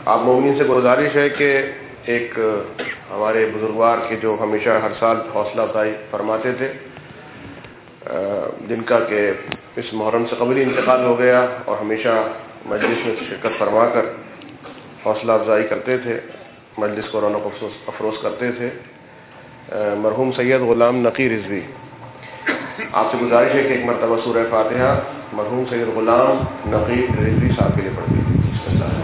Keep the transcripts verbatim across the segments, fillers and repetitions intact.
آپ مومنین سے گزارش ہے کہ ایک ہمارے بزرگوار کے جو ہمیشہ ہر سال حوصلہ افزائی فرماتے تھے، جن کا کہ اس محرم سے قبل ہی انتقال ہو گیا اور ہمیشہ مجلس میں شرکت فرما کر حوصلہ افزائی کرتے تھے، مجلس کو رونق افروز کرتے تھے، مرحوم سید غلام نقی رضوی، آپ سے گزارش ہے کہ ایک مرتبہ سورہ فاتحہ مرحوم سید غلام نقی رضوی صاحب کے لیے پڑھ دیجیے۔ بسم اللہ۔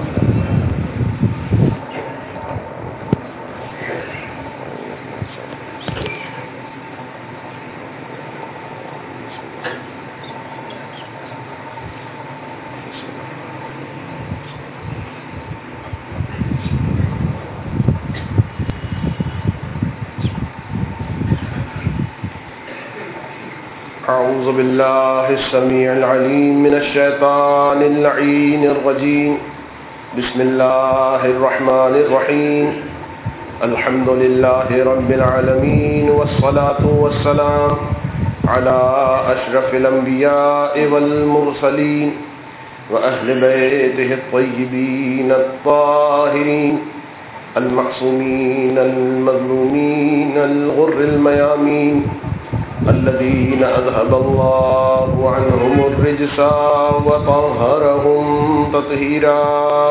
أعوذ بالله السميع العليم من الشيطان اللعين الرجيم، بسم الله الرحمن الرحيم، الحمد لله رب العالمين، والصلاة والسلام على أشرف الأنبياء والمرسلين وأهل بيته الطيبين الطاهرين المعصومين المظلومين الغر الميامين الذين أذهب الله عنهم الرجس وطهرهم تطهيرا،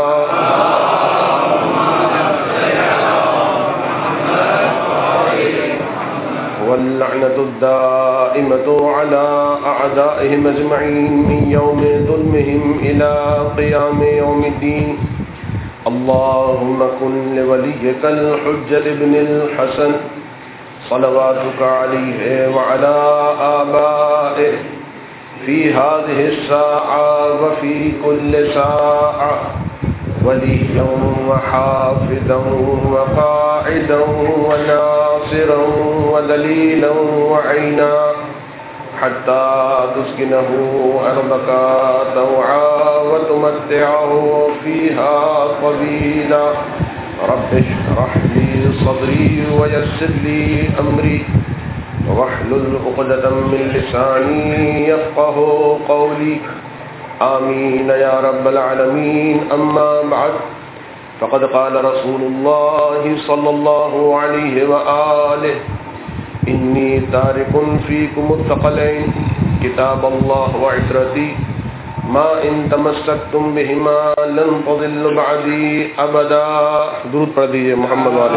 واللعنة الدائمة على أعدائهم أجمعين من يوم ظلمهم إلى قيام يوم الدين. اللهم كن لوليك الحجة ابن الحسن صلواتك عليه وعلى آبائه في هذه الساعة وفي كل ساعة وليا وحافظا وقاعدا وناصرا ودليلا وعينا حتى تسكنه أرضك طوعا وتمتعه فيها طويلا. رب اشرح لي صدري ويسر لي أمري واحلل عقدة من لساني يفقه قولي. آمين يا رب العالمين. أما بعد، فقد قال رسول الله صلى الله عليه وآله: إني تارك فيكم الثقلين كتاب الله وعترتي ما ان تمسکتم بهما لن تضلوا بعدی ابدا. درود پڑھ دیجیے محمد والے.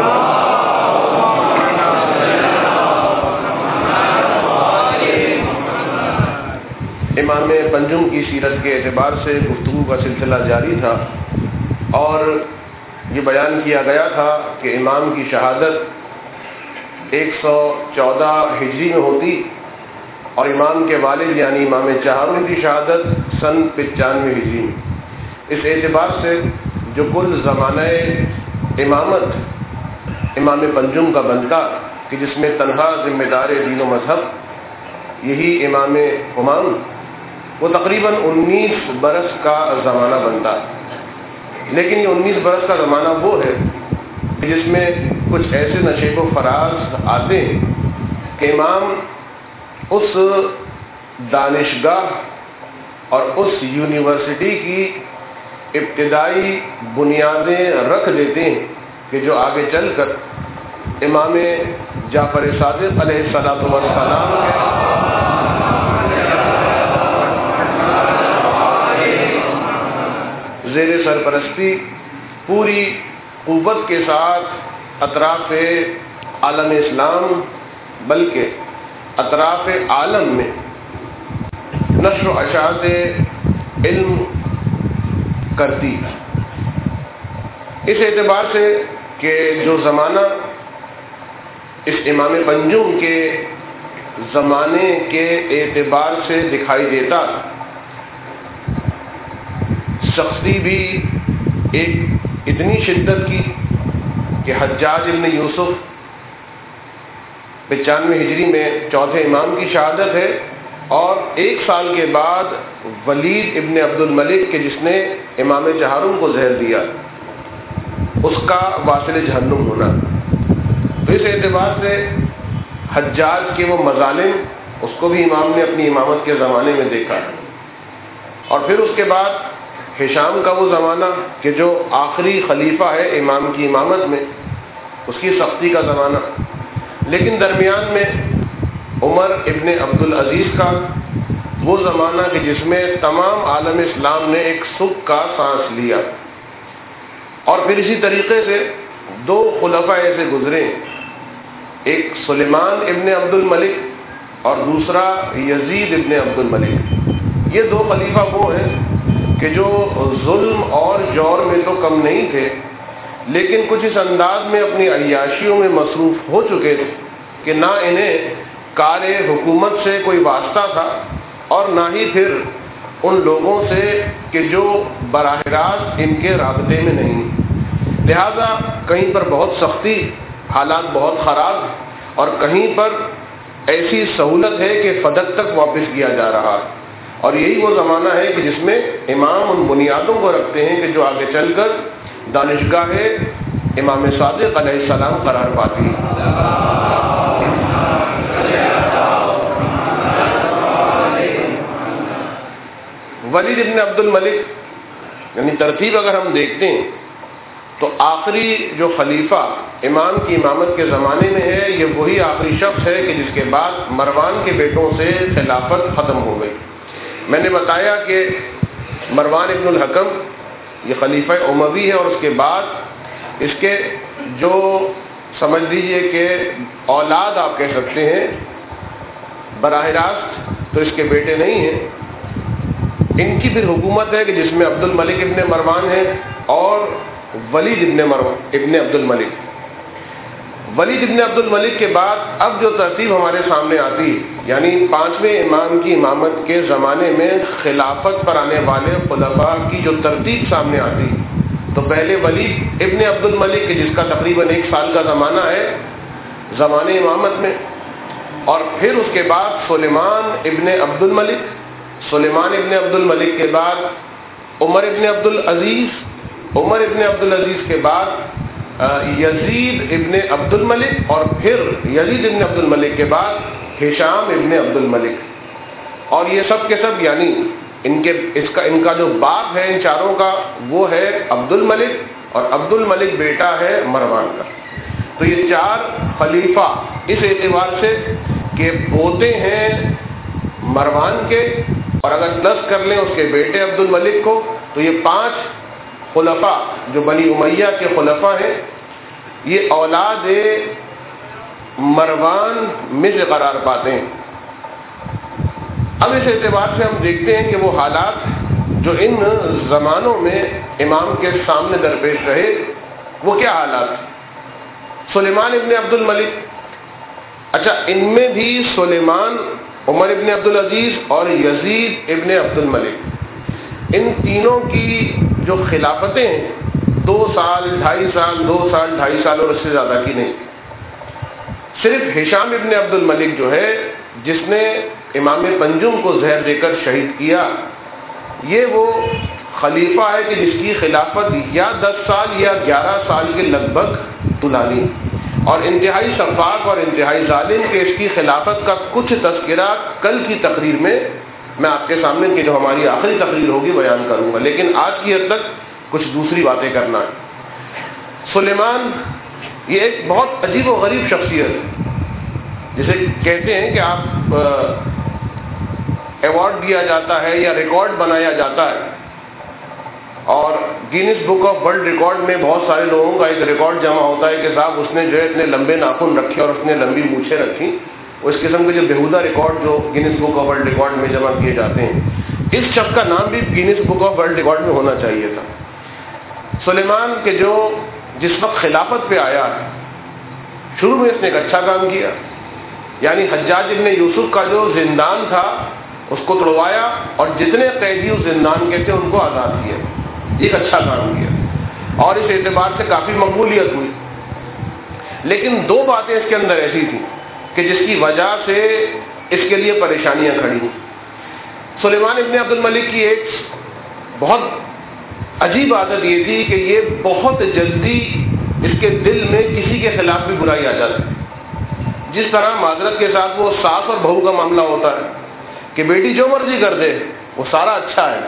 امام پنجم کی سیرت کے اعتبار سے گفتگو کا سلسلہ جاری تھا اور یہ بیان کیا گیا تھا کہ امام کی شہادت ایک سو چودہ ہجری میں ہوتی اور امام کے والد یعنی امام چہاروں کی شہادت سن پچانوے ہجری میں. اس اعتبار سے جو کل زمانہ امامت امام پنجم کا بنتا کہ جس میں تنہا ذمہ دار دین و مذہب یہی امام امام، وہ تقریباً انیس برس کا زمانہ بنتا. لیکن یہ انیس برس کا زمانہ وہ ہے کہ جس میں کچھ ایسے نشیب و فراز آتے ہیں کہ امام اس دانشگاہ اور اس یونیورسٹی کی ابتدائی بنیادیں رکھ دیتے ہیں کہ جو آگے چل کر امام جعفر صادق علیہ الصلوۃ والسلام کے زیر سرپرستی پوری قوت کے ساتھ اطراف عالم اسلام بلکہ اطراف عالم میں نشر و اشاعت علم کرتی. اس اعتبار سے کہ جو زمانہ اس امام پنجم کے زمانے کے اعتبار سے دکھائی دیتا، سختی بھی ایک اتنی شدت کی کہ حجاج ابن یوسف پچانوے ہجری میں چوتھے امام کی شہادت ہے اور ایک سال کے بعد ولید ابن عبد الملک کے جس نے امام چہارم کو زہر دیا اس کا واصل جہنم ہونا. تو اس اعتبار سے حجاج کے وہ مظالم اس کو بھی امام نے اپنی امامت کے زمانے میں دیکھا. اور پھر اس کے بعد ہشام کا وہ زمانہ کہ جو آخری خلیفہ ہے امام کی امامت میں، اس کی سختی کا زمانہ، لیکن درمیان میں عمر ابن عبد العزیز کا وہ زمانہ کہ جس میں تمام عالم اسلام نے ایک سکھ کا سانس لیا، اور پھر اسی طریقے سے دو خلفاء ایسے گزرے، ایک سلیمان ابن عبد الملک اور دوسرا یزید ابن عبد الملک۔ یہ دو خلیفہ وہ ہیں کہ جو ظلم اور جور میں تو کم نہیں تھے، لیکن کچھ اس انداز میں اپنی عیاشیوں میں مصروف ہو چکے تھے کہ نہ انہیں کار حکومت سے کوئی واسطہ تھا اور نہ ہی پھر ان لوگوں سے کہ جو براہ راست ان کے رابطے میں نہیں، لہذا کہیں پر بہت سختی، حالات بہت خراب، اور کہیں پر ایسی سہولت ہے کہ فدق تک واپس کیا جا رہا، اور یہی وہ زمانہ ہے کہ جس میں امام ان بنیادوں کو رکھتے ہیں کہ جو آگے چل کر دانشگاہ امام صادق علیہ السلام قرار پاتی ہے۔ ولید ابن عبد الملک، یعنی ترتیب اگر ہم دیکھتے ہیں تو آخری جو خلیفہ امام کی امامت کے زمانے میں ہے، یہ وہی آخری شخص ہے کہ جس کے بعد مروان کے بیٹوں سے خلافت ختم ہو گئی۔ میں نے بتایا کہ مروان ابن الحکم یہ خلیفہ اموی ہے، اور اس کے بعد اس کے جو سمجھ لیجئے کہ اولاد آپ کہہ سکتے ہیں، براہ راست تو اس کے بیٹے نہیں ہیں، ان کی پھر حکومت ہے کہ جس میں عبد الملک ابن مروان ہے اور ولید ابن مروان ابن عبد الملک۔ ولید ابن عبد الملک کے بعد اب جو ترتیب ہمارے سامنے آتی، یعنی پانچویں امام کی امامت کے زمانے میں خلافت پر آنے والے خلفاء کی جو ترتیب سامنے آتی، تو پہلے ولید ابن عبد الملک جس کا تقریباً ایک سال کا زمانہ ہے زمانے امامت میں، اور پھر اس کے بعد سلیمان ابن عبد الملک، سلیمان ابن عبد الملک کے بعد عمر ابن عبد العزیز، عمر ابن عبد العزیز کے بعد یزید ابن عبد الملک، اور پھر یزید ابن عبد الملک کے بعد ہشام ابن عبد الملک، اور یہ سب کے سب یعنی ان کے اس کا ان کا جو باپ ہے ان چاروں کا وہ ہے عبد الملک، اور عبد الملک بیٹا ہے مروان کا۔ تو یہ چار خلیفہ اس اعتبار سے کہ پوتے ہیں مروان کے، اور اگر پلس کر لیں اس کے بیٹے عبد الملک کو، تو یہ پانچ خلفاء جو بنی امیہ کے خلفاء ہیں، یہ اولاد مروان میں سے قرار پاتے ہیں۔ اب اس اعتبار سے ہم دیکھتے ہیں کہ وہ حالات جو ان زمانوں میں امام کے سامنے درپیش رہے وہ کیا حالات؟ سلیمان ابن عبد الملک، اچھا ان میں بھی سلیمان، عمر ابن عبد العزیز اور یزید ابن عبد الملک، ان تینوں کی جو خلافتیں ہیں دو سال ڈھائی سال دو سال ڈھائی سال اور اس سے زیادہ کی نہیں۔ صرف ہشام ابن عبد الملک جو ہے جس نے امام پنجم کو زہر دے کر شہید کیا، یہ وہ خلیفہ ہے کہ جس کی خلافت یا دس سال یا گیارہ سال کے لگ بھگ طولانی، اور انتہائی شفاق اور انتہائی ظالم کہ اس کی خلافت کا کچھ تذکرہ کل کی تقریر میں میں آپ کے سامنے کی جو ہماری آخری تقریر ہوگی بیان کروں گا، لیکن آج کی حد تک کچھ دوسری باتیں کرنا ہے۔ سلیمان یہ ایک بہت عجیب و غریب شخصیت ہے، جسے کہتے ہیں کہ آپ ایوارڈ دیا جاتا ہے یا ریکارڈ بنایا جاتا ہے، اور Guinness Book of World Record میں بہت سارے لوگوں کا ایک ریکارڈ جمع ہوتا ہے کہ صاحب اس نے جو ہے اتنے لمبے ناخن رکھے اور اس نے لمبی مونچھیں رکھی، اس قسم کے جو بیہودہ ریکارڈ جو Guinness Book of World Record میں جمع کیے جاتے ہیں، اس شخص کا نام بھی Guinness Book of World Record میں ہونا چاہیے تھا۔ سلیمان کے جو جس وقت خلافت پہ آیا، شروع میں اس نے ایک اچھا کام کیا، یعنی حجاج ابن یوسف کا جو زندان تھا اس کو توڑوایا اور جتنے قیدی اس زندان کے تھے ان کو آزاد کیا، ایک اچھا کام کیا، اور اس اعتبار سے کافی مقبولیت ہوئی۔ لیکن دو باتیں اس کے اندر ایسی تھیں کہ جس کی وجہ سے اس کے لیے پریشانیاں کھڑی ہوئی۔ سلیمان ابن عبد الملک کی ایک بہت عجیب عادت یہ تھی کہ یہ بہت جلدی اس کے دل میں کسی کے خلاف بھی برائی آ جاتی، جس طرح معذرت کے ساتھ وہ ساس اور بہو کا معاملہ ہوتا ہے کہ بیٹی جو مرضی کر دے وہ سارا اچھا ہے،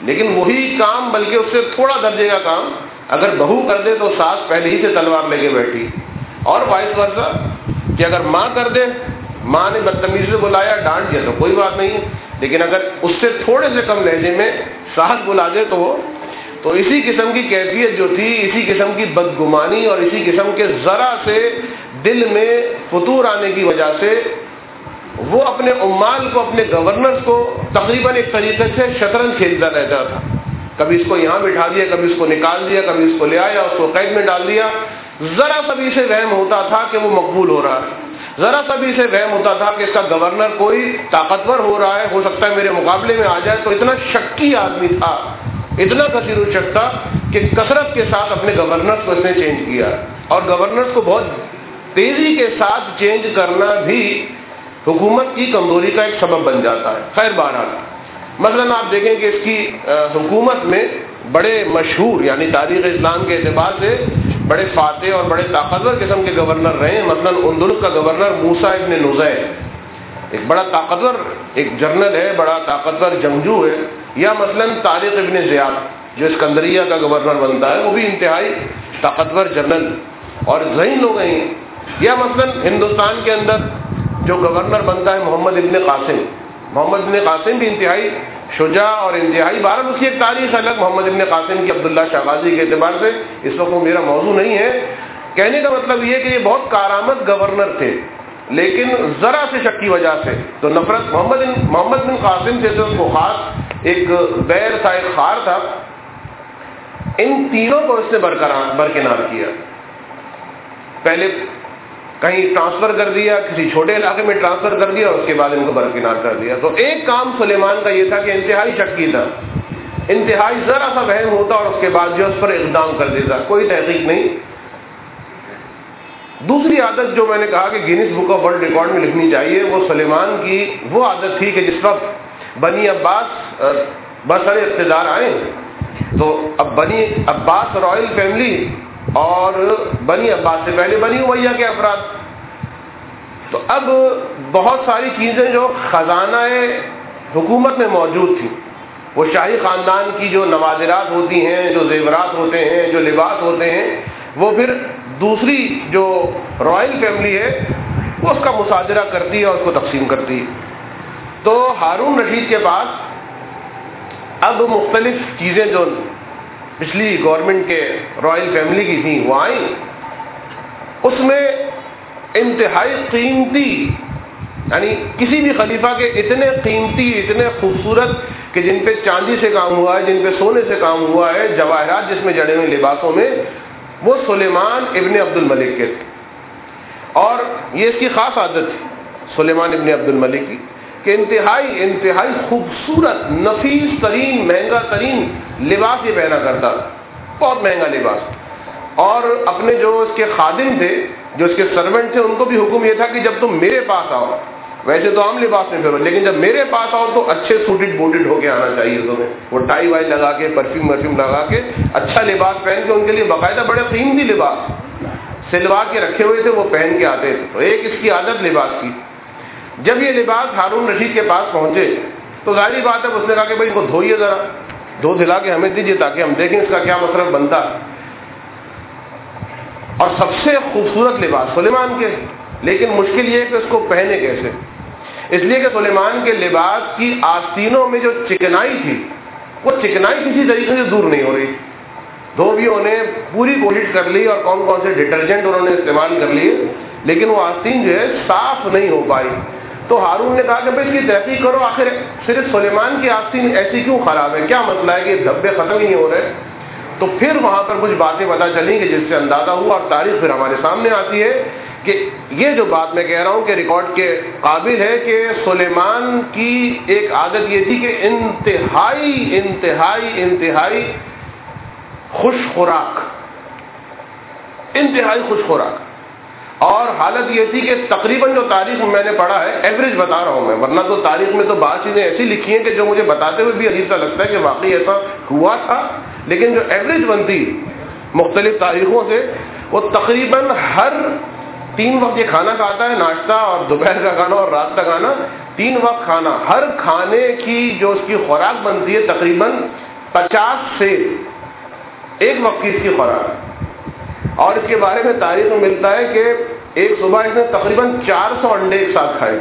لیکن وہی کام بلکہ اس سے تھوڑا درجے کا کام اگر بہو کر دے تو ساس پہلے ہی سے تلوار لے کے بیٹھی، اور وائس ورثا کہ اگر ماں کر دے، ماں نے بدتمیزی سے بلایا ڈانٹ دیا تو کوئی بات نہیں، لیکن اگر اس سے تھوڑے سے کم لہجے میں ساس بلا دے تو وہ تو اسی قسم کی کیفیت جو تھی، اسی قسم کی بدگمانی اور اسی قسم کے ذرا سے دل میں فتور آنے کی وجہ سے وہ اپنے عمال کو، اپنے گورنرز کو تقریباً ایک طریقے سے شطرنج کھیلتا رہتا تھا، کبھی اس کو یہاں بٹھا دیا، کبھی اس کو نکال دیا، کبھی اس کو لے آیا، اس کو قید میں ڈال دیا۔ ذرا سا بھی اسے وہم ہوتا تھا کہ وہ مقبول ہو رہا ہے، ذرا سا بھی اسے وہم ہوتا تھا کہ اس کا گورنر کوئی طاقتور ہو رہا ہے، ہو سکتا ہے میرے مقابلے میں آ جائے، تو اتنا شکی آدمی تھا، اتنا کثیر الشک تھا کہ کثرت کے ساتھ اپنے گورنرز کو اس نے چینج کیا، اور گورنرز کو بہت تیزی کے ساتھ چینج کرنا بھی حکومت کی کمزوری کا ایک سبب بن جاتا ہے۔ خیر بہرحال مثلاً آپ دیکھیں کہ اس کی حکومت میں بڑے مشہور، یعنی تاریخ اسلام کے اعتبار سے بڑے فاتح اور بڑے طاقتور قسم کے گورنر رہے ہیں۔ مثلاً اندلس کا گورنر موسیٰ ابن نزیر ایک بڑا طاقتور ایک جنرل ہے، بڑا طاقتور جنگجو ہے، یا مثلاً طارق ابن زیاد جو اسکندریہ کا گورنر بنتا ہے، وہ بھی انتہائی طاقتور جنرل اور ذہین لوگ ہیں۔ یا مثلاً ہندوستان کے اندر جو گورنر بنتا ہے محمد ابن قاسم، محمد ابن قاسم بھی انتہائی شجاع اور انتہائی، بہرحال اس کی ایک تاریخ الگ محمد ابن قاسم کی عبداللہ شاہ غازی کے اعتبار سے، اس وقت وہ میرا موضوع نہیں ہے۔ کہنے کا مطلب یہ کہ یہ بہت کارآمد گورنر تھے، لیکن ذرا سے شک کی وجہ سے تو نفرت محمد محمد بن قاسم سے تو اس کو خاص ایک بیر تھا، ایک خار تھا، ان تینوں کو اس نے برقرار برکنار کیا۔ پہلے کہیں ٹرانسفر کر دیا، کسی چھوٹے علاقے میں ٹرانسفر کر دیا، اور اس کے بعد ان کو برکنار کر دیا۔ تو ایک کام سلیمان کا یہ تھا کہ انتہائی شکی تھا، انتہائی ذرا سا وہم ہوتا اور اس کے بعد جو اس پر اقدام کر دیتا، کوئی تحقیق نہیں۔ دوسری عادت جو میں نے کہا کہ Guinness Book of World Record میں لکھنی چاہیے، وہ سلیمان کی وہ عادت تھی کہ جس وقت بنی عباس برسر اقتدار آئے تو اب بنی عباس رائل فیملی اور بنی عباس سے پہلے بنی امیہ کے افراد، تو اب بہت ساری چیزیں جو خزانہ حکومت میں موجود تھیں، وہ شاہی خاندان کی جو نوادرات ہوتی ہیں، جو زیورات ہوتے ہیں، جو لباس ہوتے ہیں، وہ پھر دوسری جو رائل فیملی ہے وہ اس کا مصادرہ کرتی ہے اور اس کو تقسیم کرتی ہے۔ تو ہارون رشید کے پاس اب مختلف چیزیں جو پچھلی گورنمنٹ کے رائل فیملی کی تھیں وہ آئیں، اس میں انتہائی قیمتی، یعنی کسی بھی خلیفہ کے اتنے قیمتی، اتنے خوبصورت کہ جن پہ چاندی سے کام ہوا ہے، جن پہ سونے سے کام ہوا ہے، جواہرات جس میں جڑے ہوئے لباسوں میں، وہ سلیمان ابن عبد الملک کے تھے۔ اور یہ اس کی خاص عادت تھی سلیمان ابن عبد الملک کی کہ انتہائی انتہائی خوبصورت، نفیس ترین، مہنگا ترین لباس یہ پہنا کرتا، بہت مہنگا لباس۔ اور اپنے جو اس کے خادم تھے، جو اس کے سرونٹ تھے، ان کو بھی حکم یہ تھا کہ جب تم میرے پاس آؤ، ویسے تو عام لباس میں پھرو، لیکن جب میرے پاس آؤ تو اچھے سوٹڈ بوٹڈ ہو کے آنا چاہیے تمہیں، وہ ٹائی وائی لگا کے، پرفیوم ورفیوم لگا کے، اچھا لباس پہن کے، ان کے لیے باقاعدہ بڑے قیمتی لباس سلوا کے رکھے ہوئے تھے، وہ پہن کے آتے تھے۔ تو ایک اس کی عادت لباس کی۔ جب یہ لباس ہارون رشید کے پاس پہنچے تو ظاہری بات ہے اس نے کہا کہ بھائی ان کو دھوئیے، ذرا دھو دھلا کے ہمیں دیجیے تاکہ ہم دیکھیں اس کا کیا مصرف بنتا ہے۔ اور سب سے خوبصورت لباس سلیمان کے، لیکن مشکل یہ ہے کہ اس کو پہنے کیسے، اس لیے کہ سلیمان کے لباس کی آستینوں میں جو چکنائی تھی، وہ چکنائی کسی طریقے سے دور نہیں ہو رہی۔ دھوبیوں نے پوری کوشش کر لی اور کون کون سے ڈٹرجنٹ انہوں نے استعمال کر لیے، لیکن وہ آستین جو ہے صاف نہیں ہو پائی۔ تو ہارون نے کہا کہ بھائی اس کی تحقیق کرو، آخر صرف سلیمان کی آستین ایسی کیوں خراب ہے، کیا مسئلہ ہے کہ یہ دھبے ختم ہی نہیں ہو رہے۔ تو پھر وہاں پر کچھ باتیں پتہ چلیں کہ جس سے اندازہ ہوا، اور تاریخ پھر ہمارے سامنے آتی ہے کہ یہ جو بات میں کہہ رہا ہوں کہ ریکارڈ کے قابل ہے کہ سلیمان کی ایک عادت یہ تھی کہ انتہائی انتہائی انتہائی خوش خوراک، انتہائی خوش خوراک۔ اور حالت یہ تھی کہ تقریباً جو تاریخ میں نے پڑھا ہے، ایوریج بتا رہا ہوں میں، ورنہ تو تاریخ میں تو بعض چیزیں ایسی لکھی ہیں کہ جو مجھے بتاتے ہوئے بھی عجیب سا لگتا ہے کہ واقعی ایسا ہوا تھا، لیکن جو ایوریج بنتی مختلف تاریخوں سے، وہ تقریباً ہر تین وقت یہ کھانا کھاتا ہے، ناشتہ اور دوپہر کا کھانا اور رات کا کھانا، تین وقت کھانا، ہر کھانے کی جو اس کی خوراک بنتی ہے تقریباً پچاس سے ایک وقت کی اس کی خوراک، اور اس کے بارے میں تاریخ میں ملتا ہے کہ ایک صبح اس نے تقریباً چار سو انڈے ایک ساتھ کھائے.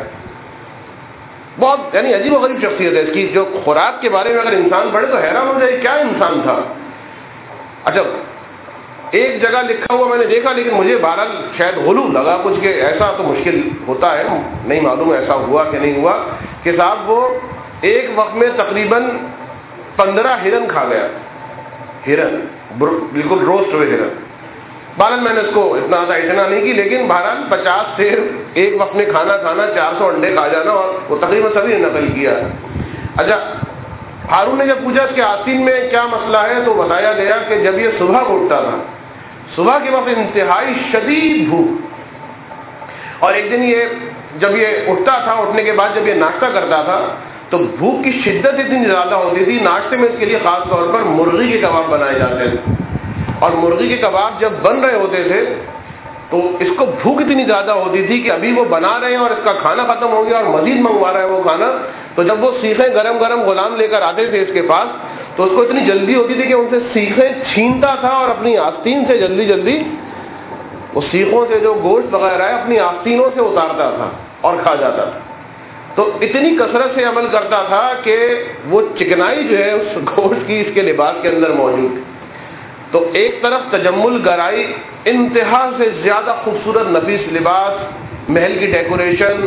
بہت یعنی عجیب و غریب شخصیت ہے اس کی. جو خوراک کے بارے میں اگر انسان پڑھے تو حیران ہو جائے کیا انسان تھا. اچھا ایک جگہ لکھا ہوا میں نے دیکھا، لیکن مجھے بہرحال شاید غلو لگا کچھ کہ ایسا تو مشکل ہوتا ہے، نہیں معلوم ایسا ہوا کہ نہیں ہوا، کہ صاحب وہ ایک وقت میں تقریباً پندرہ ہرن کھا گیا. ہرن بالکل روسٹ ہوئے ہرن. بہرحال میں نے اس کو اتنا زیادہ اتنا نہیں کی، لیکن بہرحال پچاس سے ایک وقت میں کھانا کھانا، چار سو انڈے کھا جانا، اور وہ تقریباً سبھی نے نقل کیا. اچھا ہارون نے جب پوچھا اس کے آستین میں کیا مسئلہ ہے تو بتایا گیا کہ جب یہ صبح کو اٹھتا تھا، صبح کے وقت انتہائی شدید بھوک، اور ایک دن یہ جب یہ اٹھتا تھا، اٹھنے کے بعد جب یہ ناشتہ کرتا تھا تو بھوک کی شدت اتنی زیادہ ہوتی تھی، ناشتے میں اس کے لیے خاص طور پر مرغی کے کباب بنائے جاتے تھے، اور مرغی کے کباب جب بن رہے ہوتے تھے تو اس کو بھوک اتنی زیادہ ہوتی تھی کہ ابھی وہ بنا رہے ہیں اور اس کا کھانا ختم ہو گیا اور مزید منگوا رہا ہے وہ کھانا. تو جب وہ سیخیں گرم گرم غلام لے کر آتے تھے اس کے پاس تو اس کو اتنی جلدی ہوتی تھی کہ ان سے سیخیں چھینتا تھا اور اپنی آستین سے جلدی جلدی وہ سیخوں سے جو گوشت وغیرہ ہے اپنی آستینوں سے اتارتا تھا اور کھا جاتا تھا. تو اتنی کثرت سے عمل کرتا تھا کہ وہ چکنائی جو ہے اس گوشت کی اس کے لباس کے اندر موجود. تو ایک طرف تجمل گرائی، انتہا سے زیادہ خوبصورت نفیس لباس، محل کی ڈیکوریشن،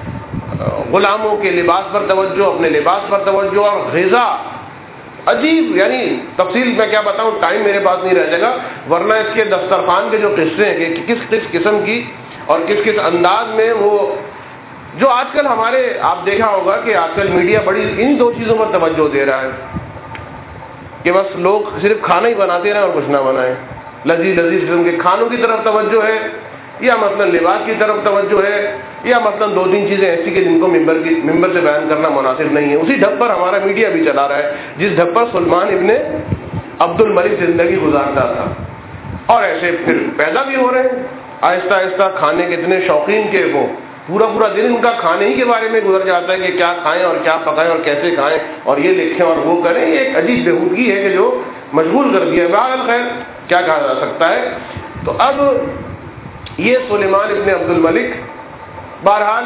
غلاموں کے لباس پر توجہ، اپنے لباس پر توجہ، اور غذا عجیب، یعنی تفصیل میں کیا بتاؤں، ٹائم میرے پاس نہیں رہ جائے گا، ورنہ اس کے دسترخوان کے جو قصے ہیں کہ کس کس قسم کی اور کس کس انداز میں وہ، جو آج کل ہمارے آپ دیکھا ہوگا کہ آج کل میڈیا بڑی ان دو چیزوں پر توجہ دے رہا ہے کہ بس لوگ صرف کھانا ہی بناتے رہیں اور کچھ نہ بنائیں. لذیذ لذیذ قسم کے کھانوں کی طرف توجہ ہے، یا مثلا لباس کی طرف توجہ ہے، یا مثلا دو تین چیزیں ایسی کہ جن کو ممبر کی ممبر سے بیان کرنا مناسب نہیں ہے. اسی ڈھب پر ہمارا میڈیا بھی چلا رہا ہے جس ڈھب پر سلمان ابن عبد الملک زندگی گزارتا تھا. اور ایسے پھر پیدا بھی ہو رہے ہیں آہستہ آہستہ کھانے کے اتنے شوقین کے وہ پورا پورا دن ان کا کھانے ہی کے بارے میں گزر جاتا ہے کہ کیا کھائیں اور کیا پکائیں اور کیسے کھائیں اور یہ لکھیں اور وہ کریں. یہ ایک عجیب بےہودگی ہے کہ جو مشغول کر دیا ہے. بہرحال خیر کیا کہا جا سکتا ہے. تو اب یہ سلیمان ابن عبد الملک بہرحال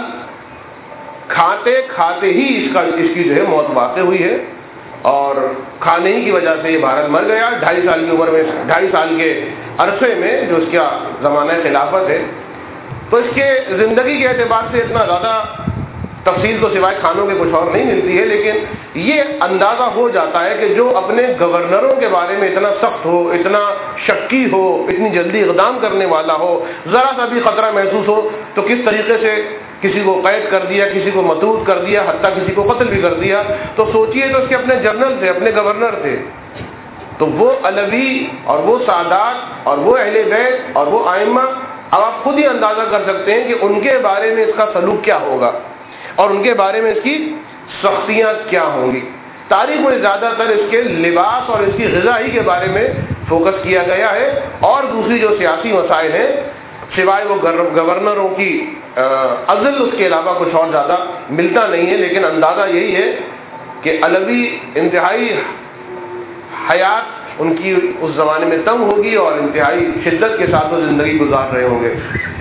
کھاتے کھاتے ہی اس کا اس کی جو ہے موت واقع ہوئی ہے، اور کھانے ہی کی وجہ سے یہ بہرحال مر گیا ڈھائی سال کی عمر میں، ڈھائی سال کے عرصے میں جو اس کا زمانہ خلافت ہے. تو اس کے زندگی کے اعتبار سے اتنا زیادہ تفصیل تو سوائے کھانوں کے کچھ اور نہیں ملتی ہے، لیکن یہ اندازہ ہو جاتا ہے کہ جو اپنے گورنروں کے بارے میں اتنا سخت ہو، اتنا شکی ہو، اتنی جلدی اقدام کرنے والا ہو، ذرا سا بھی خطرہ محسوس ہو تو کس طریقے سے کسی کو قید کر دیا، کسی کو مطرود کر دیا، حتیٰ کسی کو قتل بھی کر دیا. تو سوچئے تو اس کے اپنے جنرل تھے، اپنے گورنر تھے. تو وہ علوی اور وہ سادات اور وہ اہل بیت اور وہ ائمہ، اب آپ خود ہی اندازہ کر سکتے ہیں کہ ان کے بارے میں اس کا سلوک کیا ہوگا اور ان کے بارے میں اس کی سختیاں کیا ہوں گی. تاریخ میں زیادہ تر اس کے لباس اور اس کی غذا ہی کے بارے میں فوکس کیا گیا ہے، اور دوسری جو سیاسی مسائل ہیں سوائے وہ گورنروں کی عزل اس کے علاوہ کچھ اور زیادہ ملتا نہیں ہے. لیکن اندازہ یہی ہے کہ علوی انتہائی حیات ان کی اس زمانے میں تنگ ہوگی اور انتہائی شدت کے ساتھ وہ زندگی گزار رہے ہوں گے.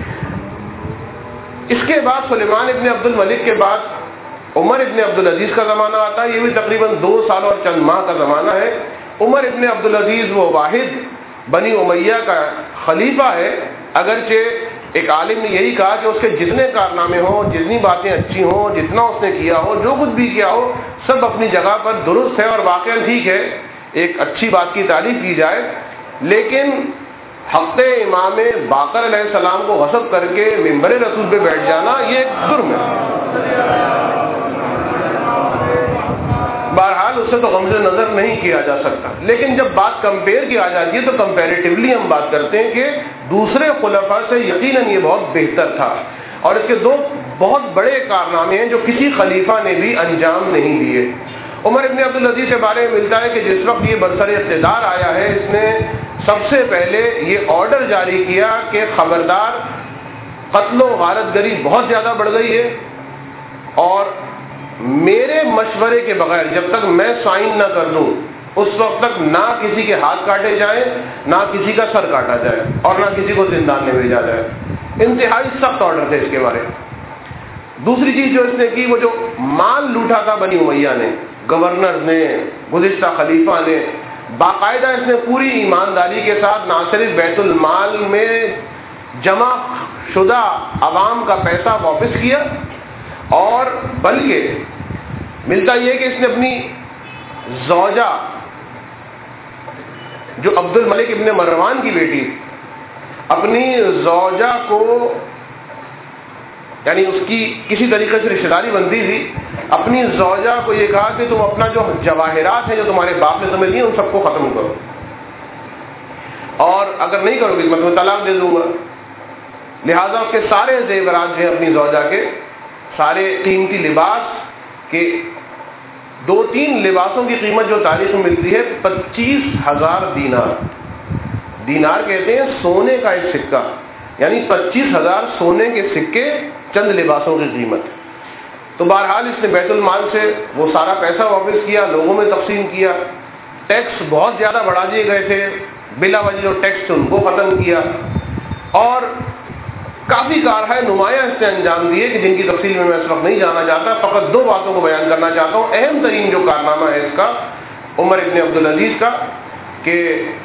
اس کے بعد سلیمان ابن عبد الملک کے بعد عمر ابن عبدالعزیز کا زمانہ آتا ہے. یہ بھی تقریباً دو سال اور چند ماہ کا زمانہ ہے. عمر ابن عبدالعزیز وہ واحد بنی امیہ کا خلیفہ ہے، اگرچہ ایک عالم نے یہی کہا کہ اس کے جتنے کارنامے ہوں، جتنی باتیں اچھی ہوں، جتنا اس نے کیا ہو، جو کچھ بھی کیا ہو، سب اپنی جگہ پر درست ہے اور واقعا ٹھیک ہے، ایک اچھی بات کی تعریف کی جائے. لیکن حق امام باقر علیہ السلام کو غصب کر کے ممبر رسول پہ بیٹھ جانا یہ ایک جرم ہے. بہرحال اس سے تو غمز نظر نہیں کیا جا سکتا. لیکن جب بات کمپیئر کی آ جاتی ہے تو کمپیریٹیولی ہم بات کرتے ہیں کہ دوسرے خلفاء سے یقیناً یہ بہت بہتر تھا، اور اس کے دو بہت بڑے کارنامے ہیں جو کسی خلیفہ نے بھی انجام نہیں دیے. عمر ابن عبدالعزیز کے بارے میں ملتا ہے کہ جس وقت یہ برسر اقتدار آیا ہے، اس نے سب سے پہلے یہ آرڈر جاری کیا کہ خبردار، قتل و غارت گری بہت زیادہ بڑھ گئی ہے، اور میرے مشورے کے بغیر جب تک میں سائن نہ کر دوں اس وقت تک نہ کسی کے ہاتھ کاٹے جائیں، نہ کسی کا سر کاٹا جائے اور نہ کسی کو زندان میں بھیجا جائے۔ انتہائی سخت آرڈر تھے اس کے بارے۔ دوسری چیز جو اس نے کی، وہ جو مال لوٹا تھا بنی امیہ نے، گورنر نے، گزشتہ خلیفہ نے، باقاعدہ اس نے پوری ایمانداری کے ساتھ نہ صرف بیت المال میں جمع شدہ عوام کا پیسہ واپس کیا، اور بلکہ ملتا یہ کہ اس نے اپنی زوجہ جو عبد الملک ابن مروان کی بیٹی، اپنی زوجہ کو، یعنی اس کی کسی طریقے سے رشتہ داری بنتی تھی، اپنی زوجہ کو یہ کہا کہ تم اپنا جو جواہرات ہیں جو تمہارے باپ نے تمہیں دیے ان سب کو ختم کرو، اور اگر نہیں کرو گے میں تمہیں طلاق دے دوں گا۔ لہذا اس کے سارے زیورات جو ہیں اپنی زوجہ کے، سارے قیمتی لباس کے، دو تین لباسوں کی قیمت جو تاریخ میں ملتی ہے پچیس ہزار دینار، دینار کہتے ہیں سونے کا ایک سکہ، یعنی پچیس ہزار سونے کے سکے چند لباسوں کی قیمت۔ تو بہرحال اس نے بیت المال سے وہ سارا پیسہ واپس کیا، لوگوں میں تقسیم کیا، ٹیکس بہت زیادہ بڑھا دیے گئے تھے، بلا وجہ جو ٹیکس تھے ان کو ختم کیا، اور کافی کارہائے نمایاں اس نے انجام دیے کہ جن کی تفصیل میں میں اس وقت نہیں جانا چاہتا، فقط دو باتوں کو بیان کرنا چاہتا ہوں۔ اہم ترین جو کارنامہ ہے اس کا عمر ابن عبدالعزیز کا، کہ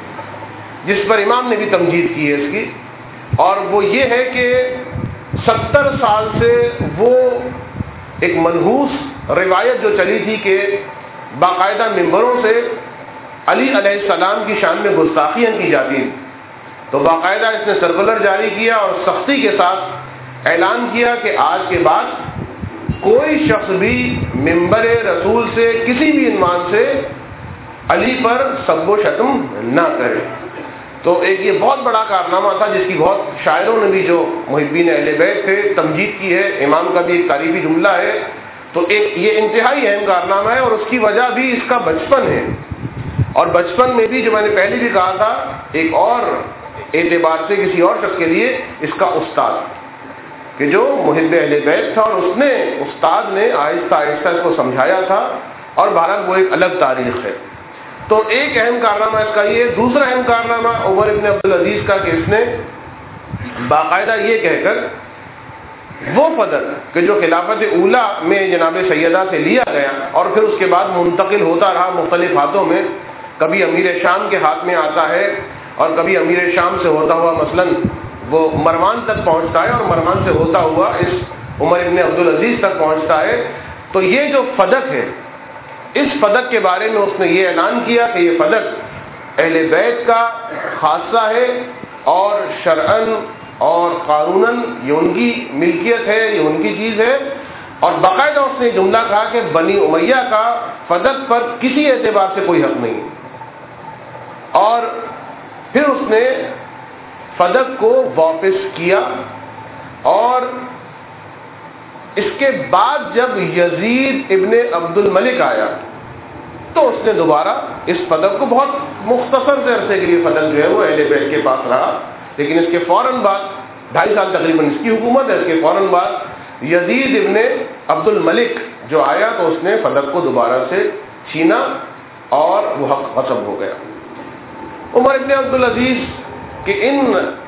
جس پر امام نے بھی تمجید کی ہے اس کی، اور وہ یہ ہے کہ ستر سال سے وہ ایک منحوس روایت جو چلی تھی کہ باقاعدہ ممبروں سے علی علیہ السلام کی شان میں گستاخیاں کی جاتی ہیں، تو باقاعدہ اس نے سرکولر جاری کیا اور سختی کے ساتھ اعلان کیا کہ آج کے بعد کوئی شخص بھی ممبر رسول سے کسی بھی عنوان سے علی پر سب و شتم نہ کرے۔ تو ایک یہ بہت بڑا کارنامہ تھا جس کی بہت شاعروں نے بھی جو محبین اہل بیت تھے تمجید کی ہے، امام کا بھی ایک تعریفی جملہ ہے۔ تو ایک یہ انتہائی اہم کارنامہ ہے، اور اس کی وجہ بھی اس کا بچپن ہے، اور بچپن میں بھی جو میں نے پہلے بھی کہا تھا ایک اور اعتبار سے کسی اور شخص کے لیے اس کا استاد، کہ جو محب اہل بیت تھا اور اس نے استاد نے آہستہ آہستہ اس کو سمجھایا تھا، اور بہرحال وہ ایک الگ تاریخ ہے۔ تو ایک اہم کارنامہ اس کا یہ۔ دوسرا اہم کارنامہ عمر ابن عبدالعزیز کا کہ اس نے باقاعدہ یہ کہہ کر وہ فدق کہ جو خلافت اولیٰ میں جناب سیدہ سے لیا گیا اور پھر اس کے بعد منتقل ہوتا رہا مختلف ہاتھوں میں، کبھی امیر شام کے ہاتھ میں آتا ہے اور کبھی امیر شام سے ہوتا ہوا مثلا وہ مروان تک پہنچتا ہے، اور مروان سے ہوتا ہوا اس عمر ابن عبدالعزیز تک پہنچتا ہے۔ تو یہ جو فدق ہے، اس فدق کے بارے میں اس نے یہ اعلان کیا کہ یہ فدق اہل بیت کا خاصہ ہے، اور شرعاً اور قانوناً یہ ان کی ملکیت ہے، یہ ان کی چیز ہے، اور باقاعدہ اس نے جملہ کہا کہ بنی امیہ کا فدق پر کسی اعتبار سے کوئی حق نہیں، اور پھر اس نے فدق کو واپس کیا۔ اور اس کے بعد جب یزید ابن عبد الملک آیا تو اس نے دوبارہ اس فدق کو، بہت مختصر سے عرصے کے لیے فدق جو ہے وہ اہل بیت کے پاس رہا، لیکن اس کے فوراً بعد ڈھائی سال تقریباً اس کی حکومت ہے، اس کے فوراً بعد یزید ابن عبد الملک جو آیا تو اس نے فدق کو دوبارہ سے چھینا اور وہ حق غصب ہو گیا۔ عمر ابن عبدالعزیز کہ ان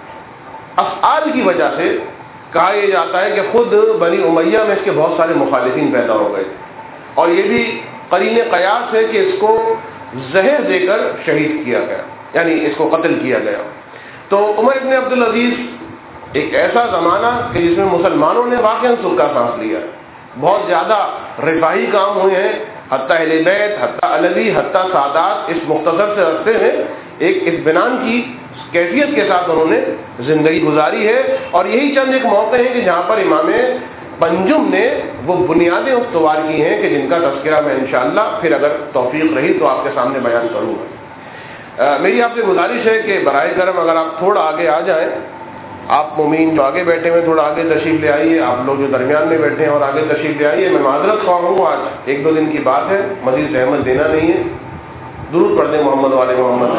افعال کی وجہ سے کہا یہ جاتا ہے کہ خود بنی امیہ میں اس کے بہت سارے مخالفین پیدا ہو گئے، اور یہ بھی قرین قیاس ہے کہ اس کو زہر دے کر شہید کیا گیا، یعنی اس کو قتل کیا گیا۔ تو عمر ابن عبدالعزیز ایک ایسا زمانہ کہ جس میں مسلمانوں نے واقعاً سکہ سانس لیا، بہت زیادہ رفاہی کام ہوئے ہیں، حتیٰ اہل بیت، حتیٰ علوی، حتیٰ سادات اس مختصر سے عرصے میں ایک اطمینان کی کیفیت کے ساتھ انہوں نے زندگی گزاری ہے، اور یہی چند ایک موقع ہیں کہ جہاں پر امام پنجم نے وہ بنیادیں استوار کی ہیں کہ جن کا تذکرہ میں انشاءاللہ پھر اگر توفیق رہی تو آپ کے سامنے بیان کروں گا۔ میری آپ سے گزارش ہے کہ برائے کرم اگر آپ تھوڑا آگے آ جائیں، آپ مومین جو آگے بیٹھے ہوئے تھوڑا آگے تشریف لے آئیے، آپ لوگ جو درمیان میں بیٹھے ہیں اور آگے تشریف لے آئیے۔ میں معذرت خواہ ہوں، آج ایک دو دن کی بات ہے، مزید زحمت دینا نہیں ہے۔ درود پڑھ دیں محمد والے محمد۔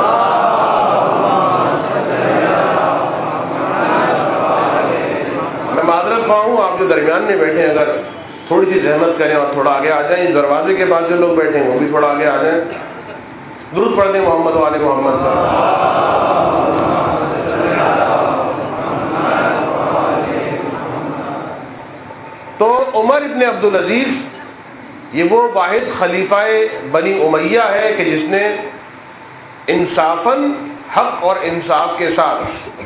میں معذرت خواہ ہوں، آپ جو درمیان میں بیٹھے ہیں اگر تھوڑی سی زحمت کریں اور تھوڑا آگے آ جائیں، اس دروازے کے پاس جو لوگ بیٹھے ہیں وہ بھی تھوڑا آگے آ جائیں۔ درود پڑھ دیں محمد و آل محمد پر۔ تو عمر ابن عبدالعزیز یہ وہ واحد خلیفہ بنی امیہ ہے کہ جس نے انصافاً حق اور انصاف کے ساتھ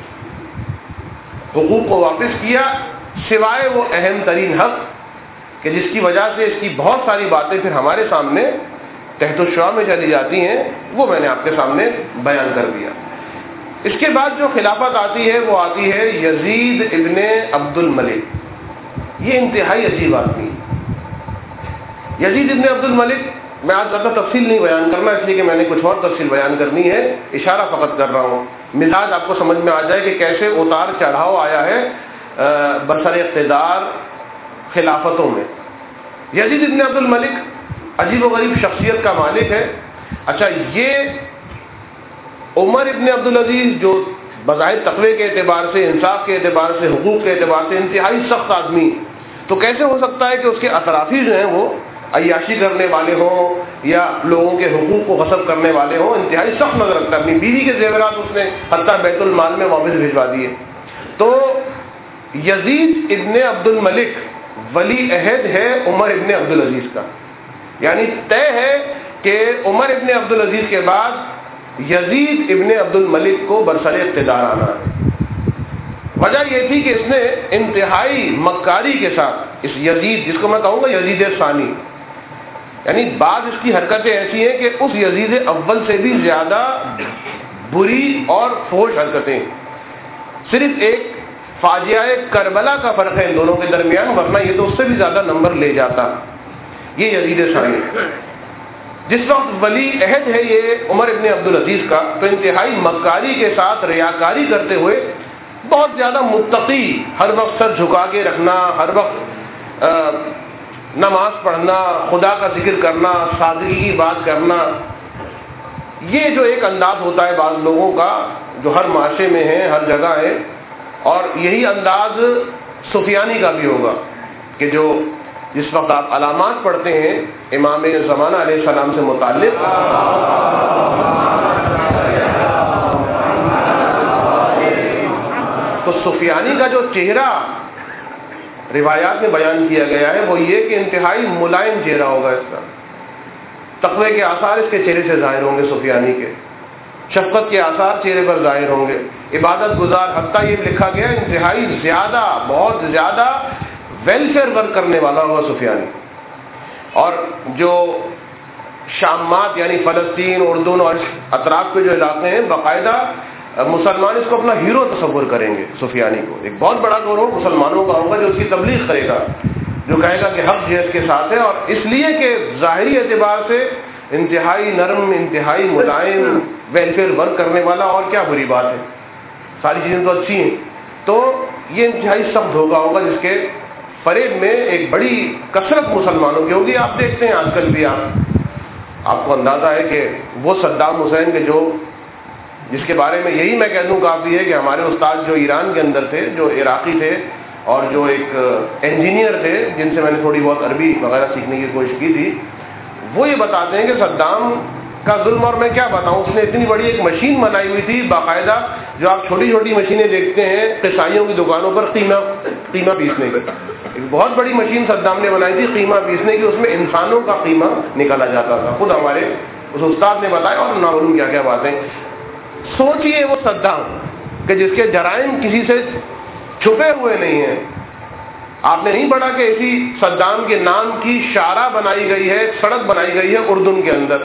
حقوق کو واپس کیا، سوائے وہ اہم ترین حق کہ جس کی وجہ سے اس کی بہت ساری باتیں پھر ہمارے سامنے تحت الشعاع میں چلی جاتی ہیں، وہ میں نے آپ کے سامنے بیان کر دیا۔ اس کے بعد جو خلافت آتی ہے وہ آتی ہے یزید ابن عبد الملک۔ یہ انتہائی عجیب آدمی یزید ابن عبد الملک، میں آج زیادہ تفصیل نہیں بیان کرنا اس لیے کہ میں نے کچھ اور تفصیل بیان کرنی ہے، اشارہ فقط کر رہا ہوں، مزاج آپ کو سمجھ میں آ جائے کہ کیسے اتار چڑھاؤ آیا ہے برسر اقتدار خلافتوں میں۔ یزید ابن عبد الملک عجیب و غریب شخصیت کا مالک ہے۔ اچھا، یہ عمر ابن عبدالعزیز جو بظاہر تقوی کے اعتبار سے، انصاف کے اعتبار سے، حقوق کے اعتبار سے انتہائی سخت آدمی، تو کیسے ہو سکتا ہے کہ اس کے اطرافی جو ہیں وہ عیاشی کرنے والے ہوں یا لوگوں کے حقوق کو غصب کرنے والے ہوں؟ انتہائی سخت نظر رکھتا ہے، اپنی بیوی کے زیورات اس نے حتیٰ بیت المال میں واپس بھجوا دیے۔ تو یزید ابن عبد الملک ولی عہد ہے عمر ابن عبدالعزیز کا، یعنی طے ہے کہ عمر ابن عبدالعزیز کے بعد یزید ابن عبد الملک کو برسر اقتدار آنا ہے۔ وجہ یہ تھی کہ اس نے انتہائی مکاری کے ساتھ اس یزید، جس کو میں کہوں گا یزید ثانی، یعنی بعض اس کی حرکتیں ایسی ہیں کہ اس یزید اول سے بھی زیادہ بری اور فحش حرکتیں، صرف ایک فاجعہ کربلا کا فرق ہے ان دونوں کے درمیان، ورنہ یہ تو اس سے بھی زیادہ نمبر لے جاتا یہ یزید ثانی۔ جس وقت ولی عہد ہے یہ عمر ابن عبدالعزیز کا، تو انتہائی مکاری کے ساتھ ریاکاری کرتے ہوئے بہت زیادہ متقی، ہر وقت سر جھکا کے رکھنا، ہر وقت نماز پڑھنا، خدا کا ذکر کرنا، سادگی کی بات کرنا، یہ جو ایک انداز ہوتا ہے بعض لوگوں کا جو ہر معاشرے میں ہے، ہر جگہ ہے، اور یہی انداز سفیانی کا بھی ہوگا کہ جو جس وقت آپ علامات پڑھتے ہیں امام زمانہ علیہ السلام سے متعلق، تو سفیانی کا جو چہرہ روایات میں بیان کیا گیا ہے وہ یہ کہ انتہائی ملائم چہرہ ہوگا اس کا، تقوی کے آثار اس کے چہرے سے ظاہر ہوں گے، سفیانی کے شفقت کے آثار چہرے پر ظاہر ہوں گے، عبادت گزار، حتیٰ یہ لکھا گیا انتہائی زیادہ، بہت زیادہ ویلفیئر ورک کرنے والا ہوگا سفیانی۔ اور جو شامات یعنی فلسطین، اردن اور اطراف کے جو علاقے ہیں، باقاعدہ مسلمان اس کو اپنا ہیرو تصور کریں گے، سفیانی کو ایک بہت بڑا گروہ مسلمانوں کا ہوگا جو اس کی تبلیغ کرے گا، جو کہے گا کہ حق جہاد کے ساتھ ہے، اور اس لیے کہ ظاہری اعتبار سے انتہائی نرم، انتہائی ملائم، ویلفیئر ورک کرنے والا، اور کیا بری بات ہے، ساری چیزیں تو اچھی ہیں۔ تو یہ انتہائی سخت دھوکہ ہوگا جس کے فریب میں ایک بڑی کثرت مسلمانوں کی ہوگی۔ آپ دیکھتے ہیں آج کل بھی، آپ آپ کو اندازہ ہے کہ وہ صدام حسین کے جو جس کے بارے میں یہی میں کہہ دوں کافی ہے کہ ہمارے استاد جو ایران کے اندر تھے، جو عراقی تھے اور جو ایک انجینئر تھے جن سے میں نے تھوڑی بہت عربی وغیرہ سیکھنے کی کوشش کی تھی، وہ یہ بتاتے ہیں کہ صدام کا ظلم، اور میں کیا بتاؤں، اس نے اتنی بڑی ایک مشین بنائی ہوئی تھی باقاعدہ، جو آپ چھوٹی چھوٹی مشینیں دیکھتے ہیں قصائیوں کی دکانوں پر قیمہ قیمہ پیسنے کی، ایک بہت بڑی مشین صدام نے بنائی تھی قیمہ پیسنے کی، اس میں انسانوں کا قیمہ نکالا جاتا تھا، خود ہمارے اس استاد نے بتایا، اور معلوم کیا کیا باتیں۔ سوچئے وہ صدام کہ جس کے جرائم کسی سے چھپے ہوئے نہیں ہیں۔ آپ نے نہیں پڑھا کہ اسی صدام کے نام کی شارع بنائی گئی ہے، سڑک بنائی گئی ہے اردن کے اندر،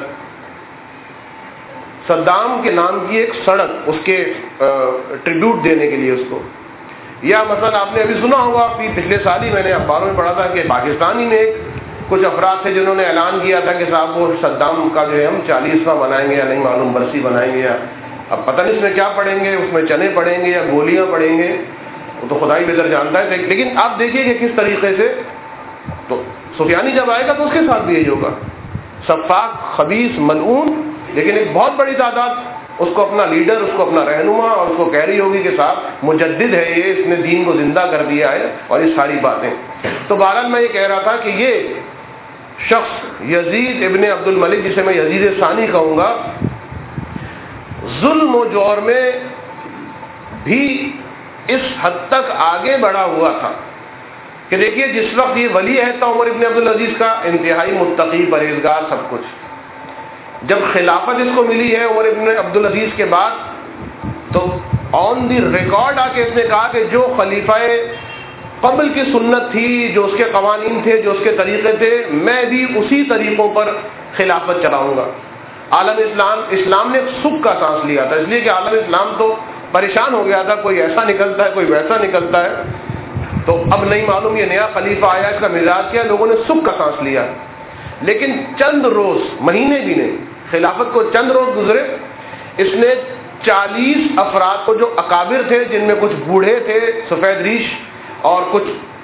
صدام کے نام کی ایک سڑک، اس کے ٹریبیوٹ دینے کے لیے اس کو۔ یا مثلا آپ نے ابھی سنا ہوگا، پچھلے سال ہی میں نے اخباروں میں پڑھا تھا کہ پاکستانی میں ایک کچھ افراد تھے جنہوں نے اعلان کیا تھا کہ صاحب وہ صدام کا جو ہے ہم چالیسواں بنائیں گے، یا نہیں معلوم برسی بنائیں گے، یا اب پتہ نہیں اس میں کیا پڑیں گے، اس میں چنے پڑیں گے یا گولیاں پڑیں گے، وہ تو خدا ہی بہتر جانتا ہے۔ لیکن آپ دیکھیے کہ کس طریقے سے، تو سفیانی جب آئے گا تو اس کے ساتھ بھی یہی ہوگا، سفاک، خبیث، ملعون، لیکن ایک بہت بڑی تعداد اس کو اپنا لیڈر، اس کو اپنا رہنما، اور اس کو کہہ رہی ہوگی کہ صاحب مجدد ہے یہ، اس نے دین کو زندہ کر دیا ہے، اور یہ ساری باتیں۔ تو بہرحال میں یہ کہہ رہا تھا کہ یہ شخص یزید ابن عبد الملک، جسے میں یزید ثانی کہوں گا، ظلم و جور میں بھی اس حد تک آگے بڑھا ہوا تھا کہ دیکھیے جس وقت یہ ولی عہد تھا عمر ابن عبدالعزیز کا، انتہائی متقی پرہیزگار سب کچھ، جب خلافت اس کو ملی ہے عمر ابن عبدالعزیز کے بعد، تو آن دی ریکارڈ آ کے اس نے کہا کہ جو خلیفہ قبل کی سنت تھی، جو اس کے قوانین تھے، جو اس کے طریقے تھے، میں بھی اسی طریقوں پر خلافت چلاؤں گا۔ عالم اسلام اسلام نے ایک سکھ کا سانس لیا تھا، اس لیے کہ عالم اسلام تو پریشان ہو گیا تھا، کوئی ایسا نکلتا ہے کوئی ویسا نکلتا ہے، تو اب نہیں معلوم یہ نیا خلیفہ آیا، اس کا مزاج کیا، لوگوں نے سکھ کا سانس لیا۔ لیکن چند روز، مہینے بھی نہیں، خلافت کو چند روز گزرے، اس نے چالیس افراد کو، جو اکابر تھے، جن میں کچھ بوڑھے تھے سفید ریش اور کچھ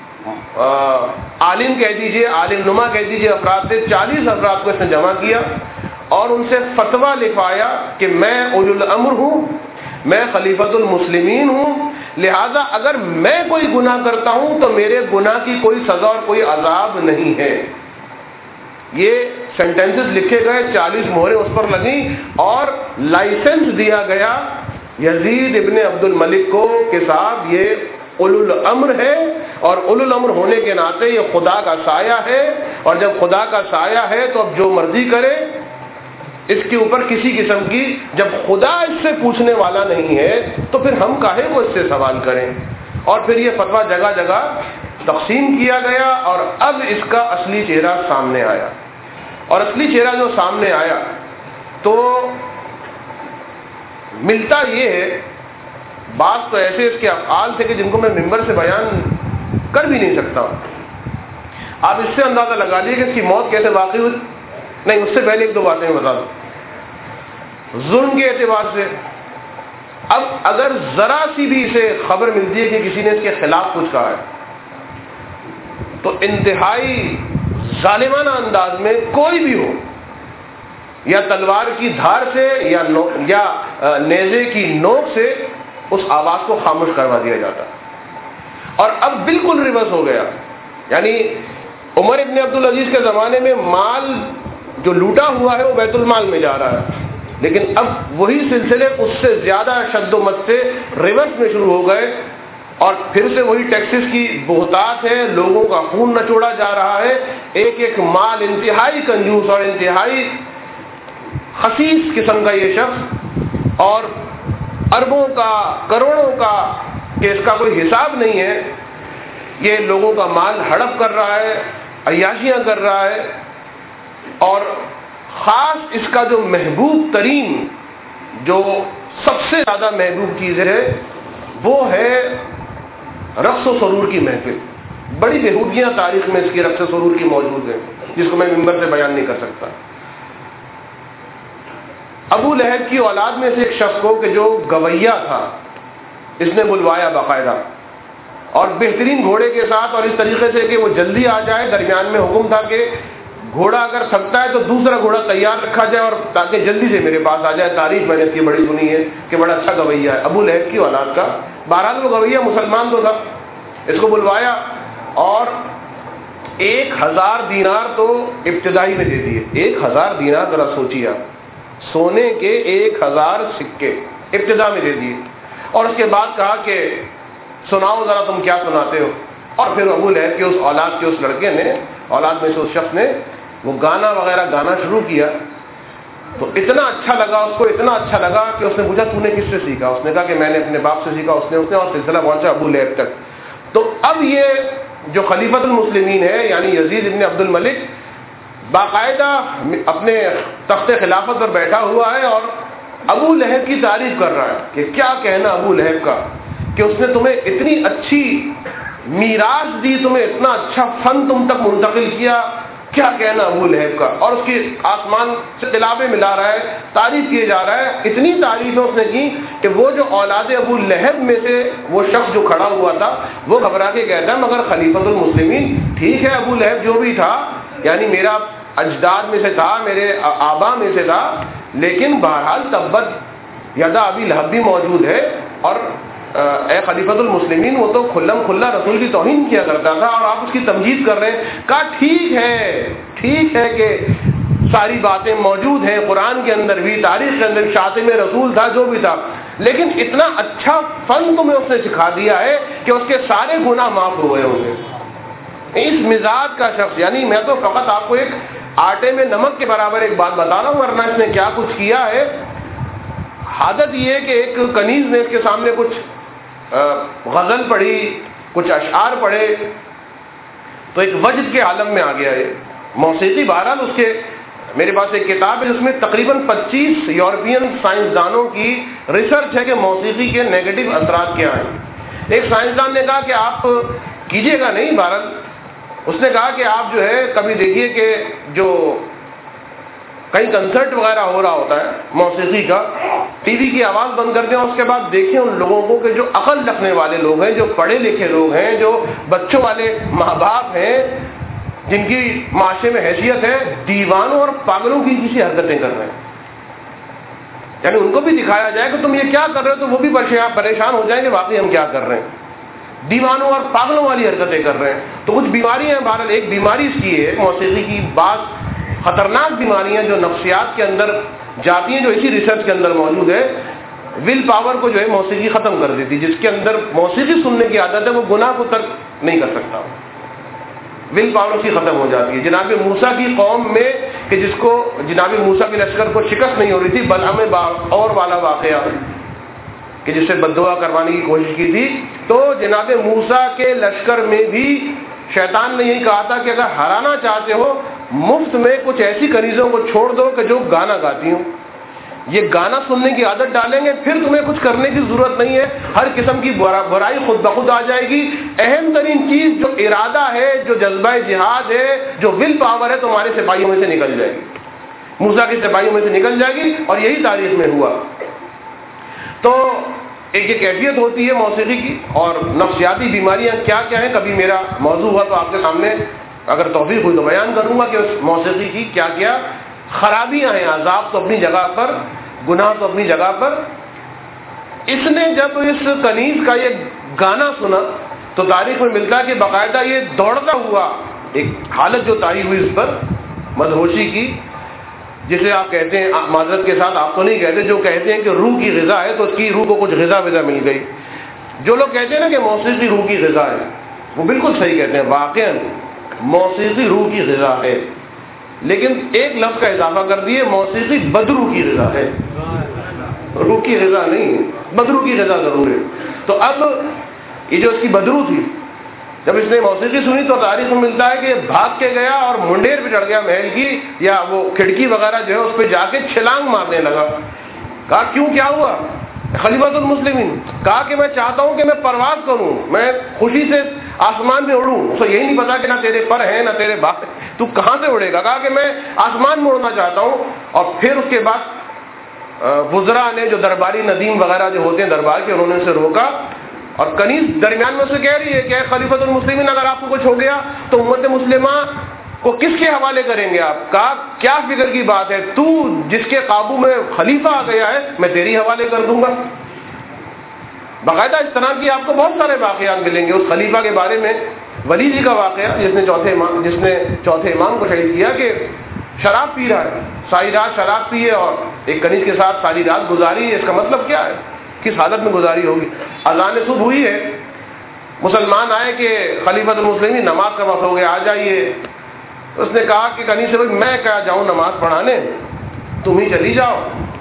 عالم کہہ دیجئے، عالم نما کہہ دیجئے افراد تھے، چالیس افراد کو اس نے جمع کیا اور ان سے فتویٰ لکھوایا کہ میں اولی الامر ہوں، میں خلیفۃ المسلمین ہوں، لہذا اگر میں کوئی گناہ کرتا ہوں تو میرے گناہ کی کوئی سزا اور کوئی عذاب نہیں ہے۔ یہ سینٹینسز لکھے گئے، چالیس مہریں اس پر لگیں اور لائسنس دیا گیا یزید ابن عبد الملک کو کہ صاحب یہ اولو الامر ہے، اور اولو الامر ہونے کے ناطے یہ خدا کا سایہ ہے، اور جب خدا کا سایہ ہے تو اب جو مرضی کرے، اس کے اوپر کسی قسم کی، جب خدا اس سے پوچھنے والا نہیں ہے تو پھر ہم کاہے کو اس سے سوال کریں۔ اور پھر یہ فتویٰ جگہ جگہ تقسیم کیا گیا، اور اب اس کا اصلی چہرہ سامنے آیا، اور اصلی چہرہ جو سامنے آیا تو ملتا یہ ہے، بعض تو ایسے اس کے افعال تھے کہ جن کو میں ممبر سے بیان کر بھی نہیں سکتا۔ آپ اس سے اندازہ لگا لیجیے کہ اس کی موت کیسے واقع ہوئی۔ نہیں، اس سے پہلے ایک دو باتیں بتا دوں۔ ظلم کے اعتبار سے اب اگر ذرا سی بھی اسے خبر ملتی ہے کہ کسی نے اس کے خلاف کچھ کہا ہے تو انتہائی ظالمانہ انداز میں کوئی بھی ہو، یا تلوار کی دھار سے یا یا نیزے کی نوک سے اس آواز کو خاموش کروا دیا جاتا۔ اور اب بالکل ریورس ہو گیا، یعنی عمر ابن عبدالعزیز کے زمانے میں مال جو لوٹا ہوا ہے وہ بیت المال میں جا رہا ہے، لیکن اب وہی سلسلے اس سے زیادہ شد و مت سے ریورس میں شروع ہو گئے، اور پھر سے وہی ٹیکسز کی بہتات ہے، لوگوں کا خون نچوڑا جا رہا ہے، ایک ایک مال انتہائی کنجوس اور انتہائی خسیس قسم کا یہ شخص، اور اربوں کا کروڑوں کا کہ اس کا کوئی حساب نہیں ہے، یہ لوگوں کا مال ہڑپ کر رہا ہے، عیاشیاں کر رہا ہے، اور خاص اس کا جو محبوب ترین، جو سب سے زیادہ محبوب چیز ہے وہ ہے رقص و سرور کی محفل۔ بڑی بےہودگیاں تاریخ میں اس کی رقص و سرور کی موجود ہیں، جس کو میں ممبر سے بیان نہیں کر سکتا۔ ابو لہب کی اولاد میں سے ایک شخص کو کہ جو گویا تھا، اس نے بلوایا باقاعدہ، اور بہترین گھوڑے کے ساتھ، اور اس طریقے سے کہ وہ جلدی آ جائے۔ درمیان میں حکم تھا کہ گھوڑا اگر تھکتا ہے تو دوسرا گھوڑا تیار رکھا جائے، اور تاکہ جلدی سے میرے پاس آ جائے۔ تعریف میں نے اس کی بڑی سنی ہے کہ بڑا اچھا گویا ہے ابو لہب کی اولاد کا۔ بہرحال وہ گویا مسلمان تو تھا، اس کو بلوایا اور ایک ہزار دینار تو ابتدائی میں دے دیے۔ ایک ہزار دینار، ذرا سوچیے آپ، سونے کے ایک ہزار سکے ابتدا میں دے دیے، اور اس کے بعد کہا کہ سناؤ ذرا تم کیا سناتے ہو۔ اور پھر ابو لہب کے اس اولاد کے اس لڑکے نے، اولاد میں سے اس شخص نے وہ گانا وغیرہ گانا شروع کیا، تو اتنا اچھا لگا اس کو، اتنا اچھا لگا کہ اس نے پوچھا تو نے کس سے سیکھا؟ اس نے کہا کہ میں نے اپنے باپ سے سیکھا۔ اس نے اس نے اور سلسلہ پہنچا ابو لہب تک۔ تو اب یہ جو خلیفۃ المسلمین ہے، یعنی یزید ابن عبد الملک، باقاعدہ اپنے تخت خلافت پر بیٹھا ہوا ہے اور ابو لہب کی تعریف کر رہا ہے کہ کیا کہنا ابو لہب کا، کہ اس نے تمہیں اتنی اچھی میراث دی، تمہیں اتنا اچھا فن تم تک منتقل کیا، کیا کہنا ابو لہب کا۔ اور اس کی آسمان سے قلابیں ملا رہا ہے، تعریف کیے جا رہا ہے۔ اتنی تعریفیں اس نے کی کہ وہ جو اولاد ابو لہب میں سے وہ شخص جو کھڑا ہوا تھا وہ گھبرا کے کہتا ہے مگر خلیفۃ المسلمین ٹھیک ہے، ابو لہب جو بھی تھا، یعنی میرا اجداد میں سے تھا، میرے آبا میں سے تھا، لیکن بہرحال تبت یدا ابی لہب بھی موجود ہے، اور اے خلیفۃ المسلمین وہ تو کھلم کھلا رسول کی توہین کیا کرتا تھا، اور آپ اس کی تمجید کر رہے ہیں۔ کہا ٹھیک ہے ٹھیک ہے کہ ساری باتیں موجود ہیں قرآن کے اندر بھی، تاریخ کے اندر شاتم رسول تھا، جو بھی تھا، لیکن اتنا اچھا فن تمہیں اس نے سکھا دیا ہے کہ اس کے سارے گناہ معاف ہوئے ہوں گے۔ اس مزاج کا شخص، یعنی میں تو فقط آپ کو ایک آٹے میں نمک کے برابر ایک بات بتا رہا ہوں، ورنہ اس نے کیا کچھ کیا ہے۔ عادت یہ ہے کہ ایک کنیز نے اس کے سامنے کچھ غزل پڑھی، کچھ اشعار پڑھے، تو ایک وجد کے عالم میں آ گیا ہے موسیقی۔ بہرحال اس کے میرے پاس ایک کتاب ہے جس میں تقریباً پچیس یورپین سائنسدانوں کی ریسرچ ہے کہ موسیقی کے نیگیٹو اثرات کیا ہیں۔ ایک سائنسدان نے کہا کہ آپ کیجیے گا نہیں، بہرحال اس نے کہا کہ آپ جو ہے کبھی دیکھیے کہ جو کہیں کنسرٹ وغیرہ ہو رہا ہوتا ہے موسیقی کا، ٹی وی کی آواز بند کر دیں، اس کے بعد دیکھیں ان لوگوں کو کہ جو عقل رکھنے والے لوگ ہیں، جو پڑھے لکھے لوگ ہیں، جو بچوں والے ماں باپ ہیں، جن کی معاشرے میں حیثیت ہے، دیوانوں اور پاگلوں کی کسی حرکتیں کر رہے ہیں۔ یعنی ان کو بھی دکھایا جائے کہ تم یہ کیا کر رہے ہو، تو وہ بھی پریشان ہو جائیں گے واقعی ہم کیا کر رہے ہیں، دیوانوں اور پاگلوں والی حرکتیں کر رہے ہیں۔ تو کچھ بیماریاں ہیں، بہرحال ایک بیماری اس کی ہے موسیقی کی، بعض خطرناک بیماریاں جو نفسیات کے اندر جاتی ہیں، جو اسی ریسرچ کے اندر موجود ہے۔ ول پاور کو جو ہے موسیقی ختم کر دیتی، جس کے اندر موسیقی سننے کی عادت ہے وہ گناہ کو ترک نہیں کر سکتا، ول پاور اس کی ختم ہو جاتی ہے۔ جناب موسیٰ کی قوم میں کہ جس کو جناب موسیٰ کے لشکر کو شکست نہیں ہو رہی تھی، بلعم اور والا واقعہ کہ جس سے بد دعا کروانے کی کوشش کی تھی، تو جناب موسیٰ کے لشکر میں بھی شیطان نے یہی کہا تھا کہ اگر ہرانا چاہتے ہو مفت میں کچھ ایسی کنیزوں کو چھوڑ دو کہ جو گانا گاتی ہوں، یہ گانا سننے کی عادت ڈالیں گے، پھر تمہیں کچھ کرنے کی ضرورت نہیں ہے، ہر قسم کی برائی خود بخود آ جائے گی۔ اہم ترین چیز جو ارادہ ہے، جو جذبہ جہاد ہے، جو ول پاور ہے، تمہارے سپاہیوں میں سے نکل جائے گی، موسیٰ کے سپاہیوں میں سے نکل جائے گی، اور یہی تاریخ میں ہوا۔ تو ایک یہ کیفیت ہوتی ہے موسیقی کی، اور نفسیاتی بیماریاں کیا کیا ہیں، کبھی میرا موضوع ہوا تو آپ کے سامنے اگر توفیق ہوئی تو بیان کروں گا کہ اس موسیقی کی کیا کیا خرابیاں ہیں۔ عذاب تو اپنی جگہ پر، گناہ تو اپنی جگہ پر۔ اس نے جب اس کنیز کا یہ گانا سنا تو تاریخ میں ملتا ہے کہ باقاعدہ یہ دوڑتا ہوا، ایک حالت جو طاری ہوئی اس پر مدہوشی کی، جسے آپ کہتے ہیں، معذرت کے ساتھ آپ تو نہیں کہتے، جو کہتے ہیں کہ روح کی غذا ہے، تو اس کی روح کو کچھ غذا وذا مل گئی۔ جو لوگ کہتے ہیں نا کہ موسیقی روح کی غذا ہے، وہ بالکل صحیح کہتے ہیں، واقعا موسیقی روح کی غذا ہے، لیکن ایک لفظ کا اضافہ کر دیے، موسیقی بدروح کی غذا ہے، روح کی غذا نہیں، بدروح کی غذا ضرور ہے۔ تو اب یہ جو اس کی بدروح تھی، جب اس نے موسیقی سنی تو تاریخ میں ملتا ہے کہ بھاگ کے گیا اور منڈیر پہ چڑھ گیا محل کی، یا وہ کھڑکی وغیرہ جو ہے اس پہ جا کے چھلانگ مارنے لگا۔ کہا کیوں، کیا ہوا؟ خلیفۃ المسلمین کہا کہ میں چاہتا ہوں کہ میں پرواز کروں، میں خوشی سے آسمان میں اڑوں۔ اسے یہی نہیں پتا کہ نہ تیرے پر ہیں نہ تیرے باپ، تو کہاں سے اڑے گا؟ کہا کہ میں آسمان میں اڑنا چاہتا ہوں۔ اور پھر اس کے بعد وزراء نے، جو درباری ندیم وغیرہ جو ہوتے ہیں دربار کے، انہوں نے اسے روکا، اور کنیز درمیان میں اسے کہہ رہی ہے کہ خلیفۃ المسلمین اگر آپ کو کچھ ہو گیا تو امت مسلمہ کو کس کے حوالے کریں گے آپ؟ کہا کیا فکر کی بات ہے، تو جس کے قابو میں خلیفہ آ گیا ہے میں تیری حوالے کر دوں گا۔ باقاعدہ اس طرح کی آپ کو بہت سارے واقعات ملیں گے۔ اس خلیفہ کے بارے میں ولی جی کا واقعہ، جس نے چوتھے امام جس نے چوتھے امام کو شہید کیا، کہ شراب پی رہا ہے، ساری رات شراب پیے اور ایک کنیز کے ساتھ ساری رات گزاری ہے۔ اس کا مطلب کیا ہے، کس حالت میں گزاری ہوگی؟ اذان صبح ہوئی ہے، مسلمان آئے کہ خلیفۃ المسلمین نماز کا وقت ہو گیا، آ جائیے۔ اس نے کہا کہ کنیز سے میں کیا جاؤں نماز پڑھانے، تم ہی چلی جاؤ۔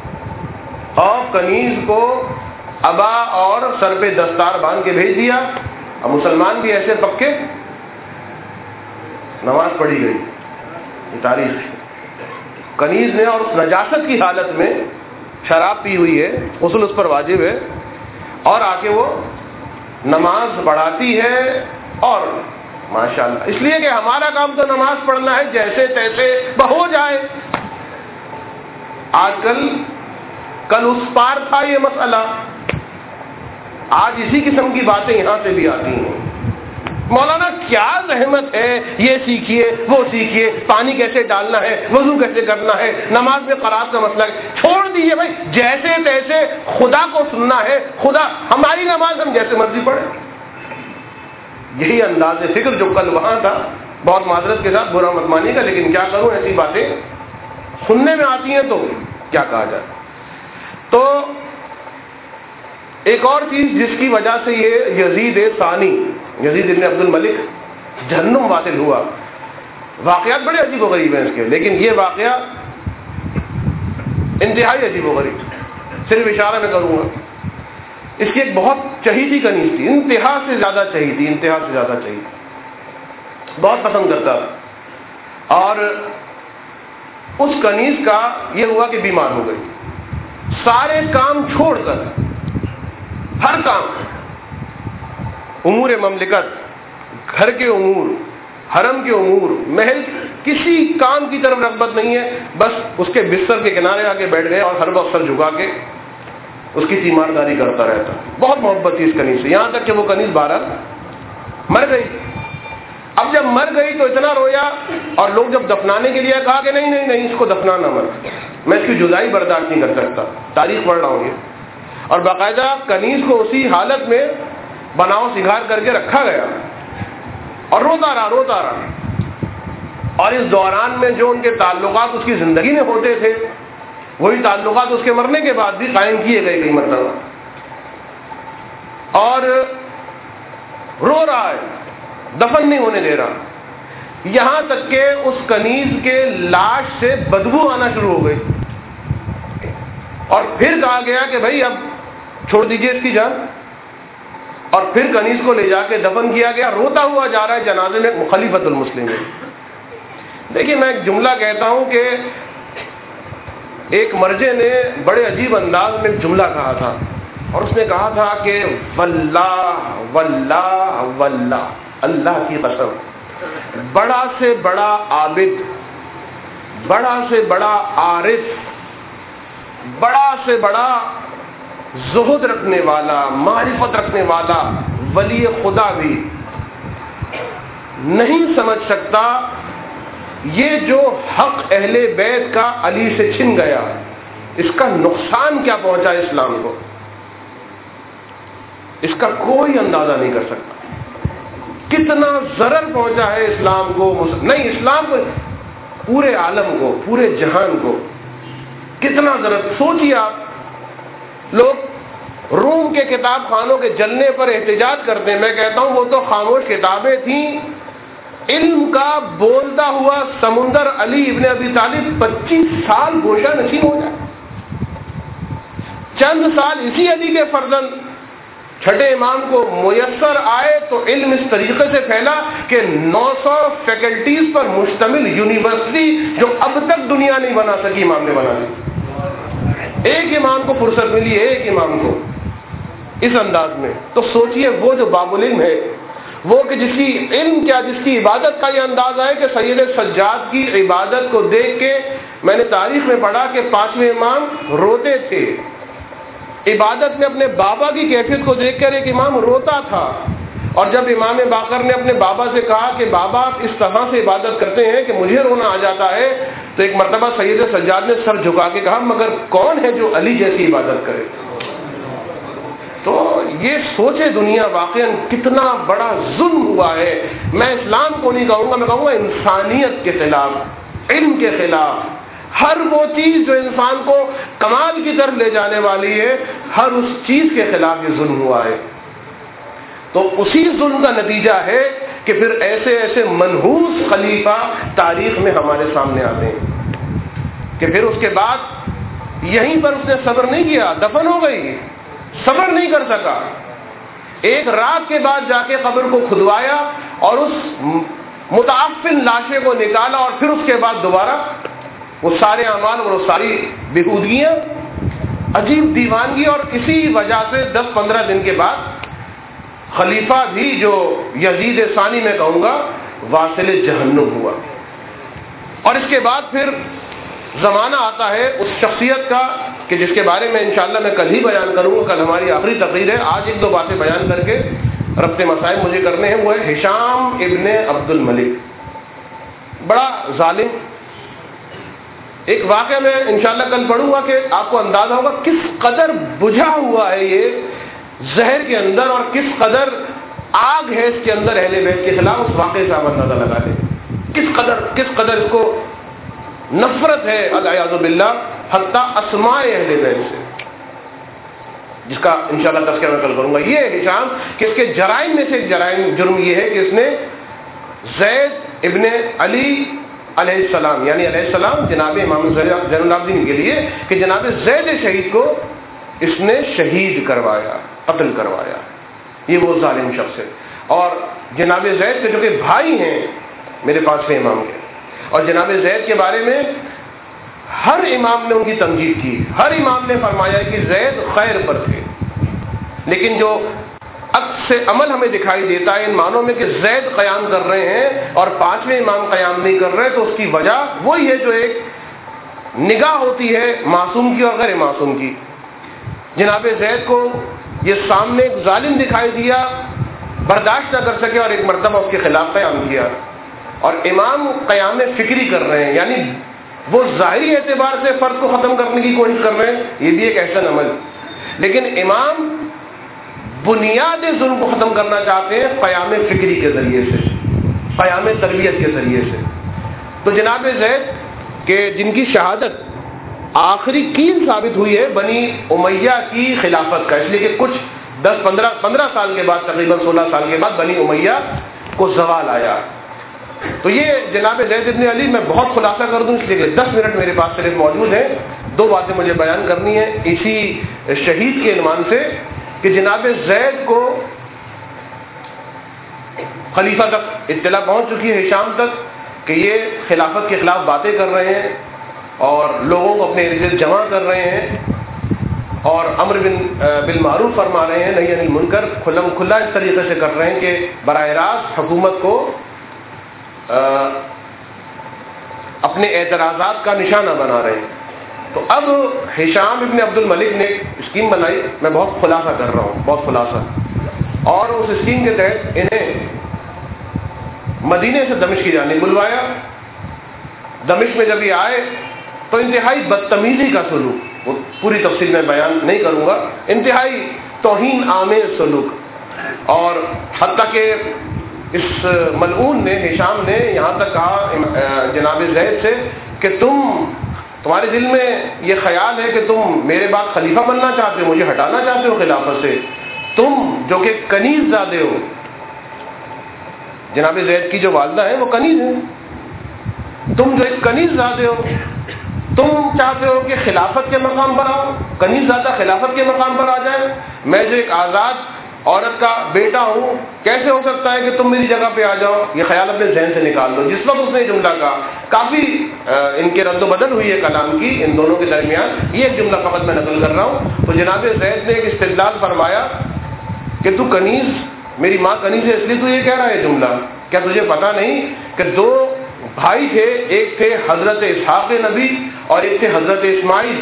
اور کنیز کو ابا اور سر پہ دستار باندھ کے بھیج دیا، اب مسلمان بھی ایسے پکے، نماز پڑھی گئی۔ یہ تاریخ ہے۔ کنیز نے اور اس نجاست کی حالت میں شراب پی ہوئی ہے، غسل اس پر واجب ہے، اور آ کے وہ نماز پڑھاتی ہے۔ اور ماشاءاللہ، اس لیے کہ ہمارا کام تو نماز پڑھنا ہے، جیسے تیسے بہو جائے۔ آج کل کل اس پار تھا یہ مسئلہ، آج اسی قسم کی باتیں یہاں سے بھی آتی ہیں۔ مولانا کیا زحمت ہے، یہ سیکھیے وہ سیکھیے، پانی کیسے ڈالنا ہے، وضو کیسے کرنا ہے، نماز میں قرات کا مسئلہ ہے، چھوڑ دیجیے بھائی، جیسے تیسے خدا کو سننا ہے، خدا ہماری نماز ہم جیسے مرضی پڑھیں۔ یہی انداز فکر جو کل وہاں تھا، بہت معذرت کے ساتھ برا مت مانیے گا، لیکن کیا کروں، ایسی باتیں سننے میں آتی ہیں تو کیا کہا جائے. تو ایک اور چیز جس کی وجہ سے یہ یزید ثانی یزید ابن عبد الملک جہنم واصل ہوا، واقعات بڑے عجیب و غریب ہیں اس کے، لیکن یہ واقعہ انتہائی عجیب و غریب، صرف اشارہ میں کروں گا. اس کی ایک بہت چہیتی کنیز تھی، انتہا سے زیادہ چہیتی، انتہا سے زیادہ چہیتی، بہت پسند کرتا تھا. اور اس کنیز کا یہ ہوا کہ بیمار ہو گئی. سارے کام چھوڑ کر، ہر کام، امور مملکت، گھر کے امور، حرم کے امور، محل، کسی کام کی طرف رغبت نہیں ہے، بس اس کے بستر کے کنارے آ کے بیٹھ گئے اور ہر وقت سر جھکا کے اس کی تیمارداری کرتا رہتا. بہت محبت تھی اس کنیز سے، یہاں تک کہ وہ کنیز بہرحال مر گئی. اب جب مر گئی تو اتنا رویا، اور لوگ جب دفنانے کے لیے کہا کہ نہیں نہیں نہیں اس کو دفنانا مت، میں اس کی جدائی برداشت نہیں کر سکتا. تاریخ پڑھ رہا ہوں یہ. اور باقاعدہ کنیز کو اسی حالت میں بناؤ سگھار کر کے رکھا گیا اور روتا رہا روتا رہا. اور اس دوران میں جو ان کے تعلقات اس کی زندگی میں ہوتے تھے، وہی تعلقات اس کے مرنے کے بعد بھی قائم کیے گئے کئی مرتبہ. اور رو رہا ہے، دفن نہیں ہونے دے رہا، یہاں تک کہ اس کنیز کے لاش سے بدبو آنا شروع ہو گئی. اور پھر کہا گیا کہ بھائی اب چھوڑ دیجئے اس کی جان، اور پھر کنیز کو لے جا کے دفن کیا گیا. روتا ہوا جا رہا ہے جنازے میں خلیفۃ المسلمین. دیکھیے میں ایک جملہ کہتا ہوں کہ ایک مرجع نے بڑے عجیب انداز میں ایک جملہ کہا تھا، اور اس نے کہا تھا کہ واللہ واللہ واللہ، اللہ کی قسم، بڑا سے بڑا عابد، بڑا سے بڑا عارف، بڑا سے بڑا زہد رکھنے والا، معرفت رکھنے والا ولی خدا بھی نہیں سمجھ سکتا یہ جو حق اہل بیت کا علی سے چھن گیا، اس کا نقصان کیا پہنچا اسلام کو، اس کا کوئی اندازہ نہیں کر سکتا. کتنا ضرر پہنچا ہے اسلام کو، نہیں اسلام کو، پورے عالم کو، پورے جہان کو کتنا ضرر. سوچیے آپ، لوگ روم کے کتاب خانوں کے جلنے پر احتجاج کرتے ہیں. میں کہتا ہوں وہ تو خاموش کتابیں تھیں. علم کا بولتا ہوا سمندر علی ابن ابی طالب پچیس سال گوشہ نشین ہو جائے. چند سال اسی علی کے فرزند چھٹے امام کو میسر آئے تو علم اس طریقے سے پھیلا کہ نو سو فیکلٹیز پر مشتمل یونیورسٹی جو اب تک دنیا نہیں بنا سکی، امام نے بنا دی. ایک امام کو فرصت ملی، ایک امام کو، اس انداز میں. تو سوچئے وہ جو باب العلم ہے، وہ کہ جس کی علم کیا، جس کی عبادت کا یہ انداز ہے کہ سید سجاد کی عبادت کو دیکھ کے میں نے تاریخ میں پڑھا کہ پانچویں امام روتے تھے. عبادت میں اپنے بابا کی کیفیت کو دیکھ کر ایک امام روتا تھا. اور جب امام باقر نے اپنے بابا سے کہا کہ بابا آپ اس طرح سے عبادت کرتے ہیں کہ مجھے رونا آ جاتا ہے، تو ایک مرتبہ سید سجاد نے سر جھکا کے کہا مگر کون ہے جو علی جیسی عبادت کرے. تو یہ سوچے دنیا واقعا کتنا بڑا ظلم ہوا ہے. میں اسلام کو نہیں کہوں گا، میں کہوں گا انسانیت کے خلاف، علم کے خلاف، ہر وہ چیز جو انسان کو کمال کی طرف لے جانے والی ہے، ہر اس چیز کے خلاف یہ ظلم ہوا ہے. تو اسی ظلم کا نتیجہ ہے کہ پھر ایسے ایسے منحوس خلیفہ تاریخ میں ہمارے سامنے آتے ہیں کہ پھر اس کے بعد یہیں پر اس نے صبر نہیں کیا، دفن ہو گئی، صبر نہیں کر سکا. ایک رات کے بعد جا کے قبر کو کھدوایا اور اس متعفن لاشے کو نکالا، اور پھر اس کے بعد دوبارہ وہ سارے اعمال اور وہ ساری بےہودگیاں، عجیب دیوانگی. اور اسی وجہ سے دس پندرہ دن کے بعد خلیفہ بھی جو یزید ثانی میں کہوں گا واصل جہنم ہوا. اور اس کے بعد پھر زمانہ آتا ہے اس شخصیت کا کہ جس کے بارے میں انشاءاللہ میں کل ہی بیان کروں گا. کل ہماری آخری تقریر ہے. آج ایک دو باتیں بیان کر کے ربط مسائل مجھے کرنے ہیں. وہ ہے ہشام ابن عبد الملک، بڑا ظالم. ایک واقعہ میں انشاءاللہ کل پڑھوں گا کہ آپ کو اندازہ ہوگا کس قدر بجھا ہوا ہے یہ زہر کے اندر، اور کس قدر آگ ہے اس کے اندر اہل بیت کے خلاف. اس واقعے سے آپ اندازہ لگا لیں کس قدر کس قدر اس کو نفرت ہے الیاذ باللہ حتی اسماء اہل بیت سے، جس کا انشاءاللہ تذکرہ میں کل کروں گا. یہ ہشام کہ اس کے جرائم میں سے ایک جرائم جرم یہ ہے کہ اس نے زید ابن علی علیہ السلام یعنی علیہ السلام جناب امام زین العابدین کے لیے کہ جناب زید شہید کو اس نے شہید کروایا، قتل کروایا. یہ وہ ظالم شخص ہے. اور جناب زید کے جو کہ بھائی ہیں میرے پاس سے امام کے، اور جناب زید کے بارے میں ہر امام نے ان کی تمجید کی، ہر امام نے فرمایا کہ زید خیر پر تھے. لیکن جو عکس عمل ہمیں دکھائی دیتا ہے ان معنوں میں کہ زید قیام کر رہے ہیں اور پانچویں امام قیام نہیں کر رہے، تو اس کی وجہ وہی ہے جو ایک نگاہ ہوتی ہے معصوم کی اور غیر معصوم کی. جناب زید کو یہ سامنے ایک ظالم دکھائی دیا، برداشت نہ کر سکے اور ایک مرتبہ اس کے خلاف قیام کیا. اور امام قیام فکری کر رہے ہیں، یعنی وہ ظاہری اعتبار سے فرد کو ختم کرنے کی کوشش کر رہے ہیں، یہ بھی ایک احسن عمل. لیکن امام بنیاد ظلم کو ختم کرنا چاہتے ہیں قیام فکری کے ذریعے سے، قیام تربیت کے ذریعے سے. تو جناب زید کہ جن کی شہادت آخری کیل ثابت ہوئی ہے بنی امیہ کی خلافت کا، اس لیے کہ کچھ دس پندرہ پندرہ سال کے بعد، تقریباً سولہ سال کے بعد بنی امیہ کو زوال آیا. تو یہ جناب زید ابن علی میں بہت خلاصہ کر دوں اس لیے کہ دس منٹ میرے پاس صرف موجود ہیں. دو باتیں مجھے بیان کرنی ہیں اسی شہید کے عنوان سے کہ جناب زید کو خلیفہ تک اطلاع پہنچ چکی ہے، ہشام تک، کہ یہ خلافت کے خلاف باتیں کر رہے ہیں اور لوگوں کو اپنے ارد گرد جمع کر رہے ہیں اور امر بن بالمعروف فرما رہے ہیں، نہی عن المنکر کھلم کھلا اس طریقے سے کر رہے ہیں کہ براہ راست حکومت کو اپنے اعتراضات کا نشانہ بنا رہے ہیں. تو اب ہشام ابن عبد الملک نے اسکیم بنائی، میں بہت خلاصہ کر رہا ہوں، بہت خلاصہ، اور اس اسکیم کے تحت انہیں مدینے سے دمشق کی جانب بلوایا. دمشق میں جب یہ آئے تو انتہائی بدتمیزی کا سلوک، وہ پوری تفصیل میں بیان نہیں کروں گا، انتہائی توہین آمیز سلوک. اور حتیٰ کہ اس ملعون نے ہشام نے یہاں تک کہا جناب زید سے کہ تم تمہارے دل میں یہ خیال ہے کہ تم میرے بعد خلیفہ بننا چاہتے ہو، مجھے ہٹانا چاہتے ہو خلافت سے، تم جو کہ کنیز زادے ہو. جناب زید کی جو والدہ ہیں وہ کنیز ہیں، تم جو ایک کنیز زادے ہو، تم چاہتے ہو کہ خلافت کے مقام پر آؤ، کنیز زادہ خلافت کے مقام پر آ جائے، میں جو ایک آزاد عورت کا بیٹا ہوں کیسے ہو سکتا ہے کہ تم میری جگہ پہ آ جاؤ؟ یہ خیال اپنے ذہن سے نکال دو. جس وقت اس نے جملہ کہا کافی ان کے رد و بدل ہوئی ہے کلام کی ان دونوں کے درمیان، یہ ایک جملہ فقط میں نقل کر رہا ہوں. تو جناب زید نے ایک استدلال فرمایا کہ تو کنیز، میری ماں کنیز ہے اس لیے تو یہ کہہ رہا ہے جملہ، کیا تجھے پتا نہیں کہ دو بھائی تھے، ایک تھے حضرت اسحاق نبی اور ایک تھے حضرت اسماعیل،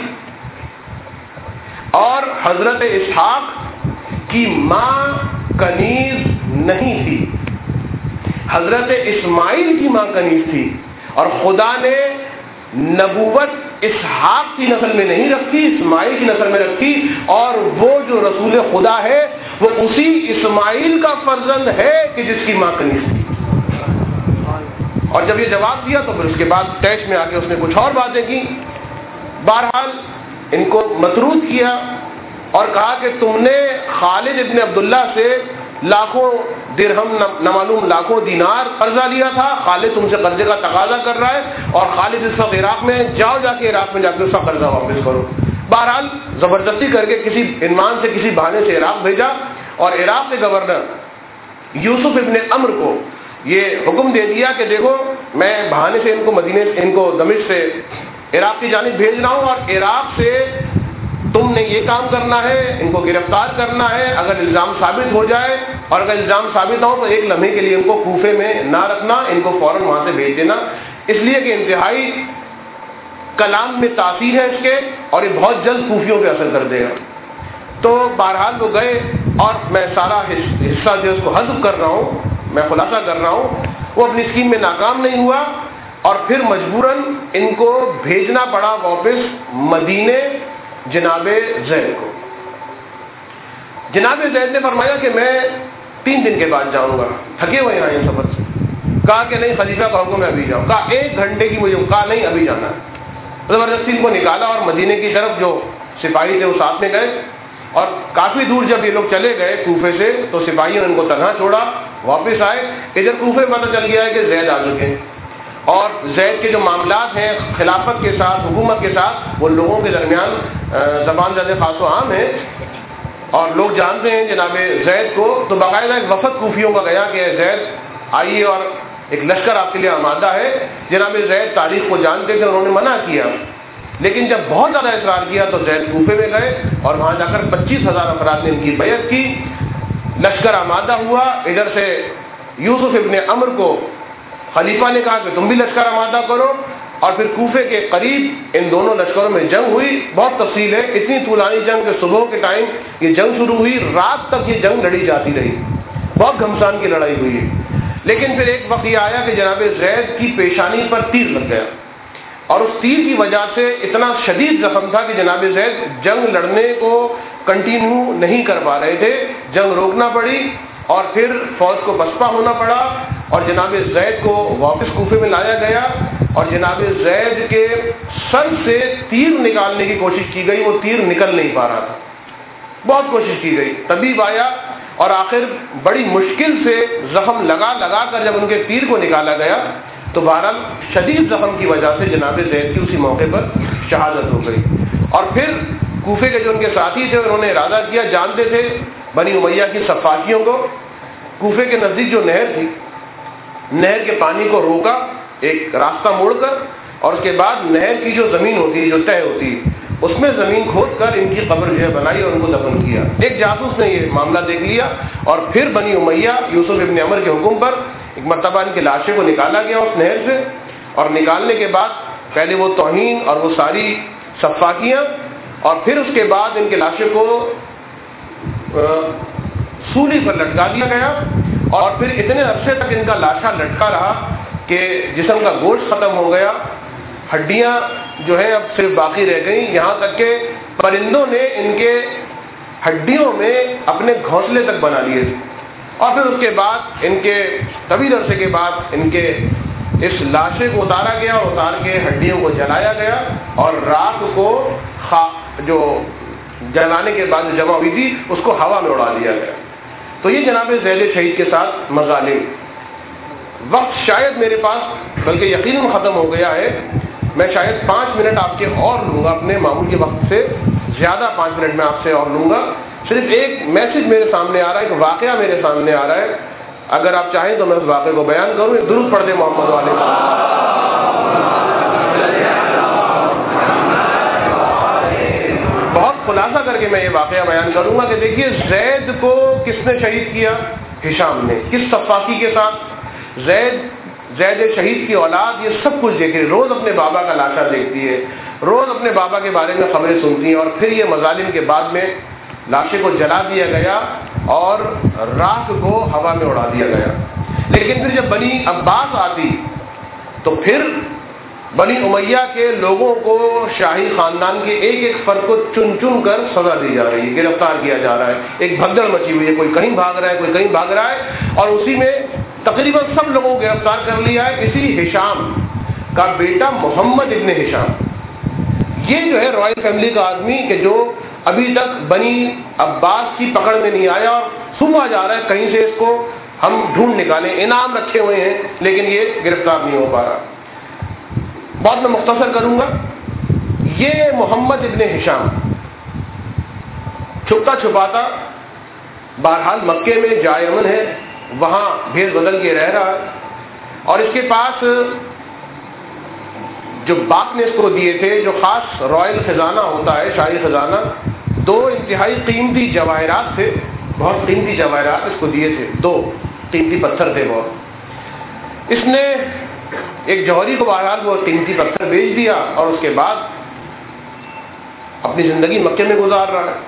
اور حضرت اسحاق کی ماں کنیز نہیں تھی، حضرت اسماعیل کی ماں کنیز تھی، اور خدا نے نبوت اسحاق کی نسل میں نہیں رکھی، اسماعیل کی نسل میں رکھی، اور وہ جو رسول خدا ہے وہ اسی اسماعیل کا فرزند ہے کہ جس کی ماں کنیز تھی. اور جب یہ جواب دیا تو پھر اس کے بعد ٹیسٹ میں آ کے اس نے کچھ اور باتیں کی. بہرحال ان کو مطرود کیا اور کہا کہ تم نے خالد ابن عبداللہ سے لاکھوں درہم نامعلوم لاکھوں دینار قرضہ لیا تھا، خالد تم سے قرضے کا تقاضا کر رہا ہے اور خالد اس وقت عراق میں، جاؤ جا کے عراق میں جا کے اس کا قرضہ واپس کرو. بہرحال زبردستی کر کے کسی عنوان سے کسی بہانے سے عراق بھیجا، اور عراق کے گورنر یوسف ابن عمر کو یہ حکم دے دیا کہ دیکھو میں بہانے سے ان کو مدینے ان کو دمشق سے عراق کی جانب بھیج رہا ہوں، اور عراق سے تم نے یہ کام کرنا ہے، ان کو گرفتار کرنا ہے. اگر الزام ثابت ہو جائے اور اگر الزام ثابت نہ ہو تو ایک لمحے کے لیے ان کو کوفے میں نہ رکھنا، ان کو فوراً وہاں سے بھیج دینا، اس لیے کہ انتہائی کلام میں تاثیر ہے اس کے اور یہ بہت جلد کوفیوں پہ اثر کر دے گا. تو بہرحال وہ گئے، اور میں سارا حصہ جو اس کو حذف کر رہا ہوں، میں خلاصہ کر رہا ہوں، وہ اپنی اسکیم میں ناکام نہیں ہوا اور پھر مجبوراً ان کو بھیجنا پڑا واپس مدینے جناب زید کو. جناب زید نے فرمایا کہ میں تین دن کے بعد جاؤں گا، تھکے ہوئے آئے ہیں سفر سے. کہا کہ نہیں خلیفہ کا حکم ہے ابھی جاؤ. کہا ایک گھنٹے کی مجھے, کہا نہیں ابھی جانا ہے. زبردستی ان کو نکالا اور مدینے کی طرف جو سپاہی تھے وہ ساتھ میں گئے. اور کافی دور جب یہ لوگ چلے گئے کوفے سے تو سپاہیوں نے ان کو تنہا چھوڑا. واپس آئے, ادھر کوفے میں پتہ چل گیا ہے کہ زید آ چکے ہیں, اور زید کے جو معاملات ہیں خلافت کے ساتھ, حکومت کے ساتھ, وہ لوگوں کے درمیان زبان زد خاص و عام ہے, اور لوگ جانتے ہیں جناب زید کو. تو باقاعدہ ایک وفد کوفیوں کا گیا کہ زید آئیے اور ایک لشکر آپ کے لیے آمادہ ہے. جناب زید تاریخ کو جانتے تھے, انہوں نے منع کیا, لیکن جب بہت زیادہ اصرار کیا تو زید کوفے میں گئے اور وہاں جا کر پچیس ہزار افراد نے ان کی بیعت کی. لشکر آمادہ ہوا. ادھر سے یوسف ابن عمر کو خلیفہ نے کہا کہ تم بھی لشکر آمادہ کرو, اور پھر کوفے کے قریب ان دونوں لشکروں میں جنگ ہوئی. بہت تفصیل ہے, اتنی طولانی جنگ کہ صبح کے ٹائم یہ جنگ شروع ہوئی, رات تک یہ جنگ لڑی جاتی رہی. بہت گھمسان کی لڑائی ہوئی ہے. لیکن پھر ایک وقت یہ آیا کہ جناب زید کی پیشانی پر تیر لگ گیا, اور اس تیر کی وجہ سے اتنا شدید زخم تھا کہ جناب زید جنگ لڑنے کو کنٹینیو نہیں کر پا رہے تھے. جنگ روکنا پڑی اور پھر فوج کو بسپا ہونا پڑا, اور جناب زید کو واپس کوفے میں لایا گیا, اور جناب زید کے سر سے تیر نکالنے کی کوشش کی گئی. وہ تیر نکل نہیں پا رہا تھا, بہت کوشش کی گئی. طبیب آیا اور آخر بڑی مشکل سے زخم لگا لگا کر جب ان کے تیر کو نکالا گیا تو بہرحال شدید زخم کی وجہ سے جناب زید کی اسی موقع پر شہادت ہو گئی. اور پھر کوفے کے جو ان کے ساتھی تھے انہوں نے ارادہ کیا, جانتے تھے بنی امیہ کی صفاکیوں کو, کوفے کے نزدیک جو نہر تھی, نہر کے پانی کو روکا ایک راستہ موڑ کر, اور اس کے بعد نہر کی جو زمین ہوتی ہے, جو تہ ہوتی ہے, اس میں زمین کھود کر ان کی قبر جو ہے بنائی اور ان کو دفن کیا. ایک جاسوس نے یہ معاملہ دیکھ لیا, اور پھر بنی امیہ یوسف ابن عمر کے حکم پر ایک مرتبہ ان کی لاشیں کو نکالا گیا اس نہر سے, اور نکالنے کے بعد پہلے وہ توہین اور وہ ساری صفاکیاں, اور پھر اس کے بعد ان کے لاشوں کو سولی پر لٹکا دیا گیا, اور پھر اتنے عرصے تک ان کا لاشا لٹکا رہا کہ جسم کا گوشت ختم ہو گیا, ہڈیاں جو ہیں اب صرف باقی رہ گئیں, یہاں تک کہ پرندوں نے ان کے ہڈیوں میں اپنے گھونسلے تک بنا لیے تھے. اور پھر اس کے بعد ان کے طویل عرصے کے بعد ان کے اس لاشے کو اتارا گیا, اور اتار کے ہڈیوں کو جلایا گیا, اور رات کو جو جلانے کے بعد جو جمع ہوئی تھی اس کو ہوا میں اڑا دیا گیا. تو یہ جناب زید شہید کے ساتھ مظالم. وقت شاید میرے پاس بلکہ یقیناً ختم ہو گیا ہے. میں شاید پانچ منٹ آپ کے اور لوں گا, اپنے معمول کے وقت سے زیادہ پانچ منٹ میں آپ سے اور لوں گا. صرف ایک میسج میرے سامنے آ رہا ہے, ایک واقعہ میرے سامنے آ رہا ہے, اگر آپ چاہیں تو میں اس واقعے کو بیان کروں. درود پڑھ دیں محمد والے. بہت خلاصہ کر کے میں یہ واقعہ بیان کروں گا کہ دیکھیے زید کو کس نے شہید کیا, ہشام نے. کس صفاقی کے ساتھ؟ زید زید شہید کی اولاد یہ سب کچھ دیکھ رہی, روز اپنے بابا کا لاشا دیکھتی ہے, روز اپنے بابا کے بارے میں خبریں سنتی ہیں, اور پھر یہ مظالم کے بعد میں لاشے کو جلا دیا گیا اور راکھ کو ہوا میں اڑا دیا گیا. لیکن پھر جب بنی عباس آتی تو پھر بنی امیہ کے لوگوں کو شاہی خاندان کے ایک ایک فرد کو چن چن کر سزا دی جا رہی ہے, گرفتار کیا جا رہا ہے. ایک بھگدڑ مچی ہوئی ہے, کوئی کہیں بھاگ رہا ہے, کوئی کہیں بھاگ رہا ہے, اور اسی میں تقریباً سب لوگوں کو گرفتار کر لیا ہے. اسی ہشام کا بیٹا محمد ابن ہشام, یہ جو ہے رائل فیملی کا آدمی کہ جو ابھی تک بنی عباس کی پکڑ میں نہیں آیا, اور صبح جا رہا ہے کہیں سے اس کو ہم ڈھونڈ نکالیں, انعام رکھے ہوئے ہیں لیکن یہ گرفتار نہیں ہو پا رہا. بہت میں مختصر کروں گا. یہ محمد ابن ہشام چھپتا چھپاتا بہرحال مکے میں جائے امن ہے, وہاں بھیس بدل کے رہ رہا ہے, اور اس کے پاس جو باپ نے اس کو دیے تھے, جو خاص رائل خزانہ ہوتا ہے, شاہی خزانہ, دو انتہائی قیمتی جواہرات تھے, بہت قیمتی جواہرات اس کو دیے تھے, دو قیمتی پتھر تھے بہت. اس نے ایک جوہری کو بہرحال وہ قیمتی پتھر بیچ دیا, اور اس کے بعد اپنی زندگی مکے میں گزار رہا ہے.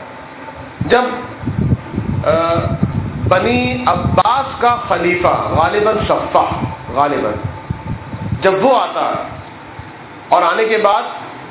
جب بنی عباس کا خلیفہ غالباً صفہ غالباً جب وہ آتا ہے اور آنے کے بعد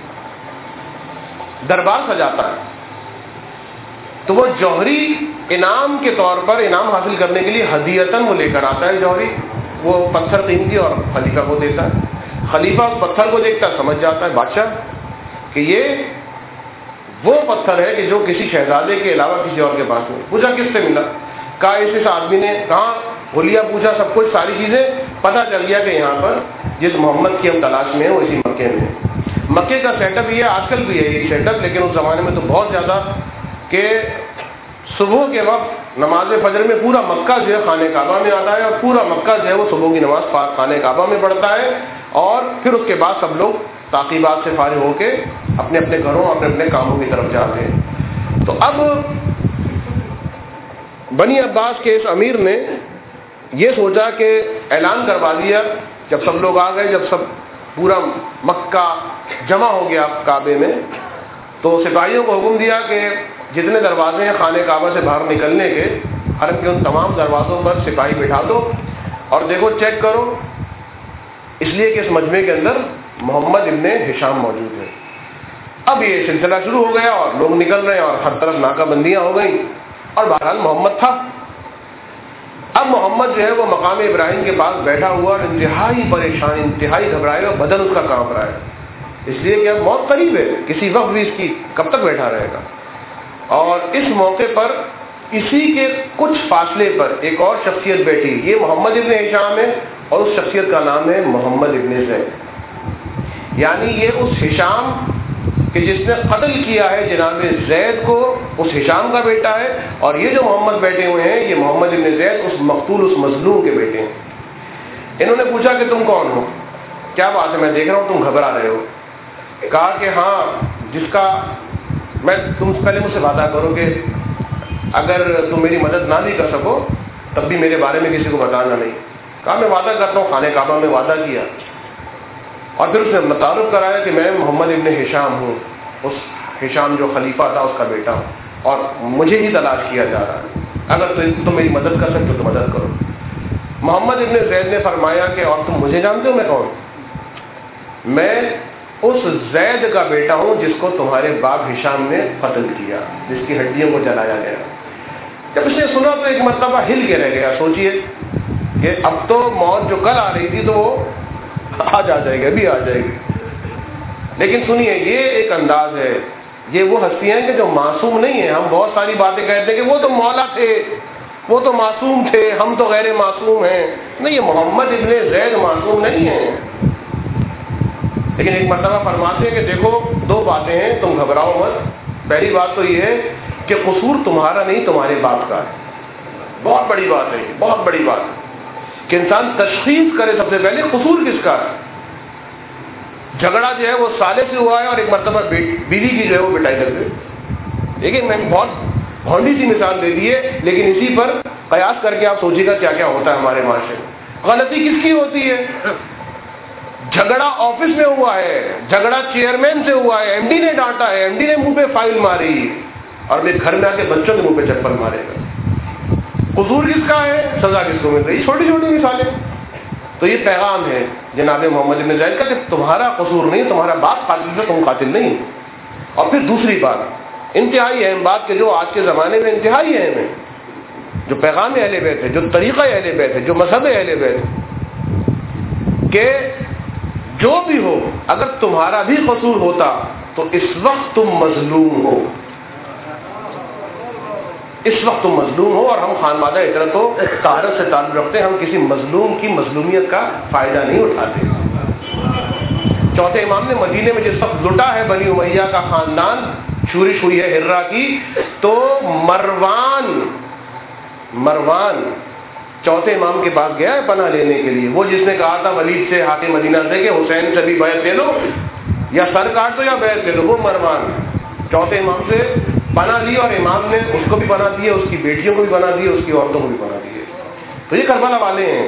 دربار سجاتا ہے, تو وہ جوہری انعام کے طور پر, انعام حاصل کرنے کے لیے ہدیتاً وہ لے کر آتا ہے جوہری, وہ پتھر قیمتی اور خلیفہ کو دیتا ہے. خلیفہ اس پتھر کو دیکھتا سمجھ جاتا ہے بادشاہ کہ یہ وہ پتھر ہے کہ جو کسی شہزادے کے علاوہ کسی اور کے پاس نہیں. پوچھا کس سے ملا؟ کہا اس اس آدمی نے. کہاں؟ حلیہ پوچھا, سب کچھ ساری چیزیں. پتہ چل گیا کہ یہاں پر جس محمد کی ہم تلاش میں ہیں وہ اسی مکے میں ہے. مکے کا سیٹ اپ یہ آج کل بھی ہے یہ سیٹ اپ, لیکن اس زمانے میں تو بہت زیادہ کہ صبح کے وقت نماز فجر میں پورا مکہ جو ہے خانہ کعبہ میں آتا ہے, اور پورا مکہ جو ہے وہ صبح کی نماز خانہ کعبہ میں پڑھتا ہے, اور پھر اس کے بعد سب لوگ تعقیبات سے فارغ ہو کے اپنے اپنے گھروں اپنے اپنے کاموں کی طرف جاتے ہیں. تو اب بنی عباس کے اس امیر نے یہ سوچا کہ اعلان کروا دیا جب سب لوگ آ گئے, جب سب پورا مکہ جمع ہو گیا کعبے میں, تو سپاہیوں کو حکم دیا کہ جتنے دروازے ہیں خانہ کعبہ سے باہر نکلنے کے, حرم کے ان تمام دروازوں پر سپاہی بٹھا دو اور دیکھو چیک کرو, اس لیے کہ اس مجمع کے اندر محمد ابن ہشام موجود ہے. اب یہ سلسلہ شروع ہو گیا اور لوگ نکل رہے ہیں اور ہر طرف ناکہ بندیاں ہو گئیں, اور بہرحال محمد تھا. اب محمد جو ہے وہ مقام ابراہیم کے پاس بیٹھا ہوا اور انتہائی پریشان, انتہائی گھبرائے اور بدن اس کا کانپ رہا ہے, اس لیے کہ اب موت قریب ہے, کسی وقت بھی اس کی کب تک بیٹھا رہے گا. اور اس موقع پر اسی کے کچھ فاصلے پر ایک اور شخصیت بیٹھی, یہ محمد ابن ہشام ہے اور اس شخصیت کا نام ہے محمد ابن زید. یعنی یہ اس ہشام کہ جس نے قتل کیا ہے جناب زید کو, اس ہشام کا بیٹا ہے, اور یہ جو محمد بیٹھے ہوئے ہیں یہ محمد ابن زید اس مقتول اس مظلوم کے بیٹے ہیں. انہوں نے پوچھا کہ تم کون ہو, کیا بات ہے, میں دیکھ رہا ہوں تم گھبرا رہے ہو. کہا کہ ہاں, جس کا میں تم پہلے مجھ سے وعدہ کرو کہ اگر تم میری مدد نہ بھی کر سکو تب بھی میرے بارے میں کسی کو بتانا نہیں. کہا میں وعدہ کرتا ہوں. خانہ کعبہ میں وعدہ کیا, اور پھر اس نے متعارف کرایا کہ میں محمد ابن ہشام ہوں, اس ہشام جو خلیفہ تھا اس کا بیٹا ہوں, اور مجھے ہی تلاش کیا جا رہا ہے, اگر تم میری مدد کر سکتے ہو تو مدد کرو. محمد ابن زید نے فرمایا کہ اور تم مجھے جانتے ہو میں کون؟ میں اس زید کا بیٹا ہوں جس کو تمہارے باپ ہشام نے قتل کیا, جس کی ہڈیوں کو جلایا گیا. جب اس نے سنا تو ایک مرتبہ ہل کے رہ گیا. سوچئے کہ اب تو موت جو کل آ رہی تھی تو وہ آج آ جائے گی, ابھی آ جائے گی. لیکن سنیے, یہ ایک انداز ہے, یہ وہ ہستیاں ہیں کہ جو معصوم نہیں ہیں. ہم بہت ساری باتیں کہتے ہیں کہ وہ تو مولا تھے, وہ تو معصوم تھے, ہم تو غیر معصوم ہیں. نہیں, یہ محمد ابن زید معصوم نہیں ہیں. لیکن ایک مرتبہ فرماتے ہیں کہ دیکھو دو باتیں ہیں, تم گھبراؤ مت. پہلی بات تو یہ ہے کہ قصور تمہارا نہیں تمہارے باپ کا ہے. بہت بڑی بات ہے, بہت بڑی بات ہے کہ انسان تشخیص کرے سب سے پہلے قصور کس کا ہے. جھگڑا جو ہے وہ سالے سے ہوا ہے, اور ایک مرتبہ بیوی کی جو ہے وہ پٹائی لگ گئی. دیکھیں میں بہت بھونڈی سی مثال دے دی ہے, لیکن اسی پر قیاس کر کے آپ سوچیے گا کیا کیا ہوتا ہے ہمارے معاشرے میں. غلطی کس کی ہوتی ہے؟ جھگڑا آفس میں ہوا ہے, جھگڑا چیئرمین سے ہوا ہے, ایم ڈی نے ڈانٹا ہے, ایم ڈی نے منہ پہ فائل ماری, اور پھر گھر میں آ کے بچوں کے منہ پہ چپل مارے گا. قصور کس کا ہے, سزا کس کو مل رہی. چھوٹی چھوٹی مثالیں. تو یہ پیغام ہے جناب محمد ابن زید کا کہ تمہارا قصور نہیں, تمہارا باپ قاتل ہے, تم قاتل نہیں. اور پھر دوسری بات انتہائی اہم بات کہ جو آج کے زمانے میں انتہائی اہم ہے, جو پیغام اہل بیت ہے, جو طریقہ اہل بیت ہے, جو مذہب اہل بیت ہے, کہ جو بھی ہو اگر تمہارا بھی قصور ہوتا تو اس وقت تم مظلوم ہو, اس وقت تم مظلوم ہو. اور ہم خانوادہ اطرت و طہارت سے تعلق رکھتے ہیں, ہم کسی مظلوم کی مظلومیت کا فائدہ نہیں اٹھاتے. چوتھے امام نے مدینے میں جس وقت لٹا ہے بنی امیہ کا خاندان, شورش ہوئی ہے ہرہ کی, تو مروان مروان چوتھے امام کے پاس گیا ہے پناہ لینے کے لیے. وہ جس نے کہا تھا ولید سے, حاکم مدینہ سے, کہ حسین سے بھی بیعت لے لو, یا سر کاٹ دو یا بیعت لے لو, وہ مروان چوتھے امام سے پناہ لی, اور امام نے اس کو بھی پناہ دی ہے, اس کی بیٹیوں کو بھی پناہ دی ہے, اس کی عورتوں کو بھی پناہ دی ہے. تو یہ کربلا والے ہیں.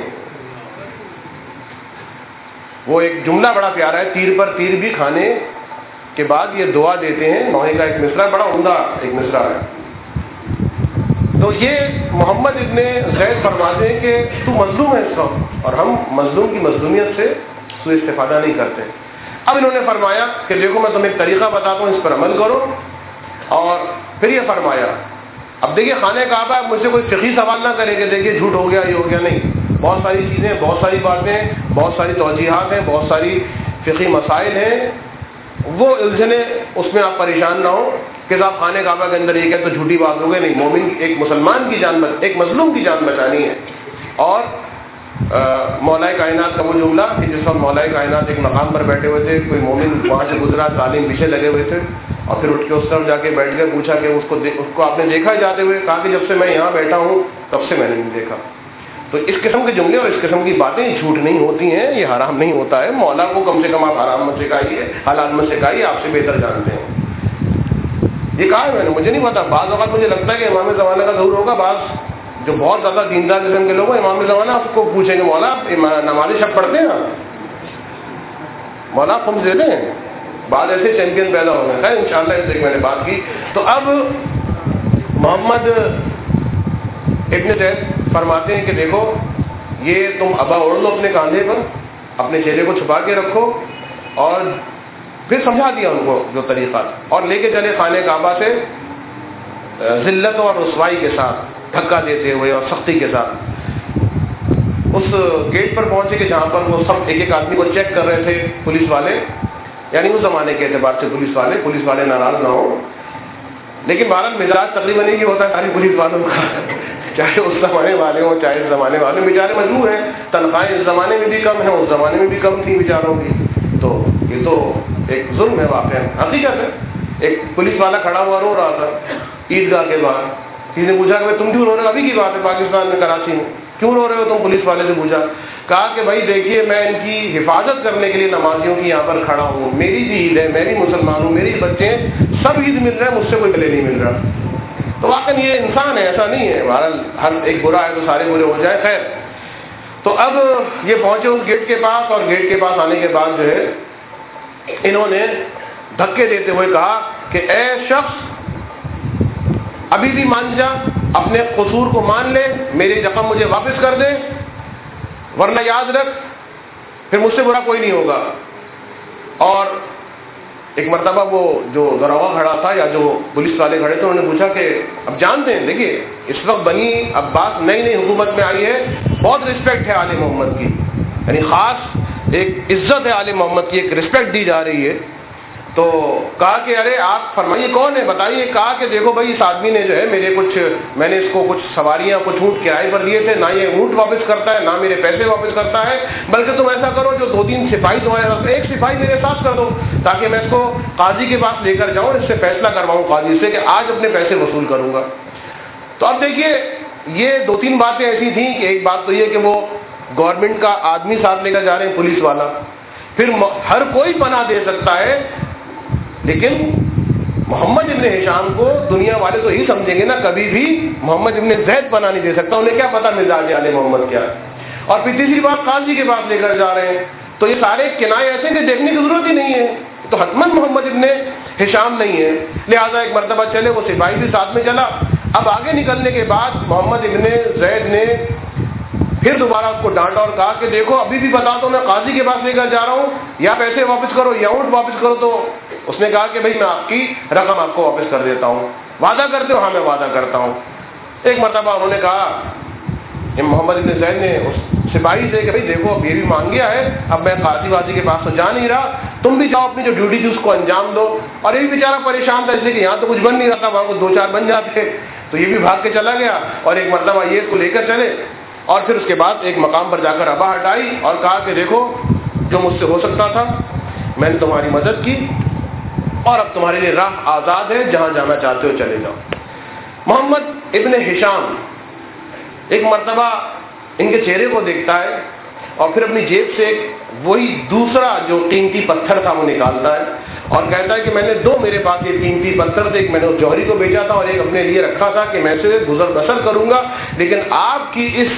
وہ ایک جملہ بڑا پیارا ہے, تیر پر تیر بھی کھانے کے بعد یہ دعا دیتے ہیں. نوحے کا ایک مصرع بڑا عمدہ ایک مصرع ہے. تو یہ محمد ابن زید فرماتے ہیں کہ تو مظلوم ہے اس وقت, اور ہم مظلوم کی مظلومیت سے سوء استفادہ نہیں کرتے. اب انہوں نے فرمایا کہ دیکھو میں تمہیں ایک طریقہ بتاتا ہوں, اس پر عمل کرو. اور پھر یہ فرمایا, اب دیکھیے خانہ کعبہ, مجھ سے کوئی فقہی سوال نہ کرے کہ دیکھیے جھوٹ ہو گیا یہ ہو گیا, نہیں. بہت ساری چیزیں، بہت ساری باتیں، بہت ساری توجیحات ہیں، بہت ساری فقہی مسائل ہیں، وہ الجھنے اس میں آپ پریشان نہ ہوں کہ صاحب خانہ کعبہ کے اندر یہ کہ تو جھوٹی بات ہو گئی. نہیں، مومن ایک مسلمان کی جان بچ ایک مظلوم کی جان بچانی ہے. اور مولا کائنات کا وہ جملہ کہ جس وقت مولا کائنات ایک مقام پر بیٹھے ہوئے تھے، کوئی مومن وہاں سے گزرا، ظالم پیچھے لگے ہوئے تھے، اور پھر اٹھ کے اس طرف جا کے بیٹھ گئے، پوچھا کہ اس کو اس کو آپ نے دیکھا جاتے ہوئے؟ کہا کہ جب سے میں یہاں بیٹھا ہوں تب سے میں نے نہیں دیکھا. تو اس قسم کے جملے اور اس قسم کی باتیں جھوٹ نہیں ہوتی ہیں، یہ حرام نہیں ہوتا ہے. مولا کو کم سے کم آپ حرام مت سکھائیے، حلال مت سکھائیے، آپ سے بہتر جانتے ہیں. یہ کہا ہے میں نے، مجھے نہیں پتا. بعض اوقات مجھے لگتا ہے کہ امام زمانہ کا ظہور ہوگا. بعض جو بہت زیادہ دیندار قسم کے لوگ ہیں، امام زمانہ آپ کو پوچھیں گے مولا نماز شب پڑھتے ہیں؟ مولا خمس دیتے ہیں؟ بعض ایسے چیمپئن پیدا ہو گئے. خیر انشاءاللہ اس سے میں نے بات کی. تو اب محمد ابن زید فرماتے ہیں کہ دیکھو یہ تم ابا اوڑھ لو اپنے کاندھے پر، اپنے چہرے کو چھپا کے رکھو. اور پھر سمجھا دیا ان کو جو طریقہ، اور لے کے چلے خانہ کعبہ سے ذلت اور رسوائی کے ساتھ، دھکا دیتے ہوئے اور سختی کے ساتھ. اس گیٹ پر پہنچے کہ جہاں پر وہ سب ایک ایک آدمی کو چیک کر رہے تھے پولیس والے، یعنی اس زمانے کے اعتبار سے پولیس والے پولیس والے ناراض نہ ہوں، لیکن بہرحال مزاج تقریباً یہ ہوتا ہے ساری پولیس والوں کا، چاہے اس زمانے والے ہوں چاہے اس زمانے والے. بیچارے مجبور ہیں، تنخواہیں اس زمانے میں بھی کم ہیں، اس زمانے میں بھی کم تھیں بیچاروں کی. تو یہ تو ایک ظلم ہے واقعہ، حقیقت ہے. ایک پولیس والا کھڑا ہوا رو رہا تھا عیدگاہ کے باہر. کسی نے پوچھا کہ تم کیوں رو رہے ہو؟ ابھی کی بات ہے پاکستان میں کراچی میں. کیوں رو رہے ہو تم؟ پولیس والے سے پوچھا. کہا کہ بھائی دیکھیے میں ان کی حفاظت کرنے کے لیے نمازیوں کی یہاں پر کھڑا ہوں. میری بھی عید ہے، میں بھی مسلمان ہوں، میری بچے سب عید مل رہے ہیں، مجھ سے کوئی گلے نہیں مل رہا. تو واقعی یہ انسان ہے، ایسا نہیں ہے. بہرحال ہر ایک برا ہے تو سارے برے ہو جائے. خیر تو اب یہ پہنچے اس گیٹ کے پاس، اور گیٹ کے پاس آنے کے بعد جو ہے انہوں نے دھکے دیتے ہوئے کہا کہ اے شخص ابھی بھی مان جا، اپنے قصور کو مان لے، میری رقم مجھے واپس کر دے، ورنہ یاد رکھ پھر مجھ سے برا کوئی نہیں ہوگا. اور ایک مرتبہ وہ جو دروازہ کھڑا تھا یا جو پولیس والے کھڑے تھے انہوں نے پوچھا کہ اب جانتے ہیں دیکھیے اس وقت بنی عباس نئی نئی حکومت میں آئی ہے، بہت رسپیکٹ ہے آل محمد کی، یعنی خاص ایک عزت ہے آل محمد کی، ایک رسپیکٹ دی جا رہی ہے. تو کہا کہ ارے آپ فرمائیے کون ہے بتائیے. کہا کہ دیکھو بھائی اس آدمی نے جو ہے میرے کچھ میں نے اس کو کچھ سواریاں کچھ اونٹ کرائے پر دیے تھے، نہ یہ اونٹ واپس کرتا ہے نہ میرے پیسے واپس کرتا ہے، بلکہ تم ایسا کرو جو دو تین سپاہی تمہارے ساتھ، ایک سپاہی میرے ساتھ کر دو تاکہ میں اس کو قاضی کے پاس لے کر جاؤں، اس سے فیصلہ کرواؤں قاضی سے کہ آج اپنے پیسے وصول کروں گا. تو اب دیکھیے یہ دو تین باتیں ایسی تھیں کہ ایک بات تو یہ کہ وہ گورنمنٹ کا آدمی ساتھ لے کر جا رہے ہیں پولیس والا، پھر ہر کوئی پناہ دے سکتا ہے لیکن محمد ابن ہشام کو دنیا والے تو ہی سمجھیں گے نا، کبھی بھی محمد ابن زید پناہ نہیں دے سکتا. انہیں کیا پتا مزاج آل محمد کیا ہے. اور پھر تیسری بات قاضی کے پاس لے کر جا رہے ہیں. تو یہ سارے کنائے ایسے کہ دیکھنے کی ضرورت ہی نہیں ہے، تو حتماً محمد ابن ہشام نہیں ہے. لہٰذا ایک مرتبہ چلے، وہ سپاہی بھی ساتھ میں چلا. اب آگے نکلنے کے بعد محمد ابن زید نے پھر دوبارہ اس کو ڈانٹا اور کہا کہ دیکھو ابھی بھی بتا دو میں قاضی کے پاس لے کر جا رہا ہوں، یا پیسے واپس کرو یا اونٹ واپس کرو. تو اس نے کہا کہ بھائی میں آپ کی رقم آپ کو واپس کر دیتا ہوں. وعدہ کرتے ہو؟ ہاں میں وعدہ کرتا ہوں. ایک مرتبہ انہوں نے کہا محمد ابن زید نے اس سپاہی سے کہ بھائی دیکھو اب یہ بھی مانگ گیا ہے، اب میں قاضی وازی کے پاس تو جا نہیں رہا، تم بھی جاؤ اپنی جو ڈیوٹی تھی اس کو انجام دو. اور یہ بھی بیچارہ پریشان تھا اس لیے کہ یہاں تو کچھ بن نہیں رہا تھا، وہاں کو دو چار بن جاتے. تو یہ بھی بھاگ کے چلا گیا اور ایک مرتبہ یہ اس کو لے کر چلے. اور پھر اس کے بعد ایک مقام پر جا کر ابا ہٹائی اور کہا کہ دیکھو جو مجھ سے ہو سکتا تھا میں نے تمہاری مدد کی، اور اب تمہارے لیے راہ آزاد ہے، جہاں جانا چاہتے ہو چلے جاؤ. محمد ابن ہشام ایک مرتبہ ان کے چہرے کو دیکھتا ہے اور پھر اپنی جیب سے ایک وہی دوسرا جو قیمتی پتھر تھا وہ نکالتا ہے اور کہتا ہے کہ میں نے دو میرے پاس یہ قیمتی پتھر تھے، ایک میں نے اس جوہری کو بیچا تھا اور ایک اپنے لیے رکھا تھا کہ میں سے گزر بسر کروں گا، لیکن آپ کی اس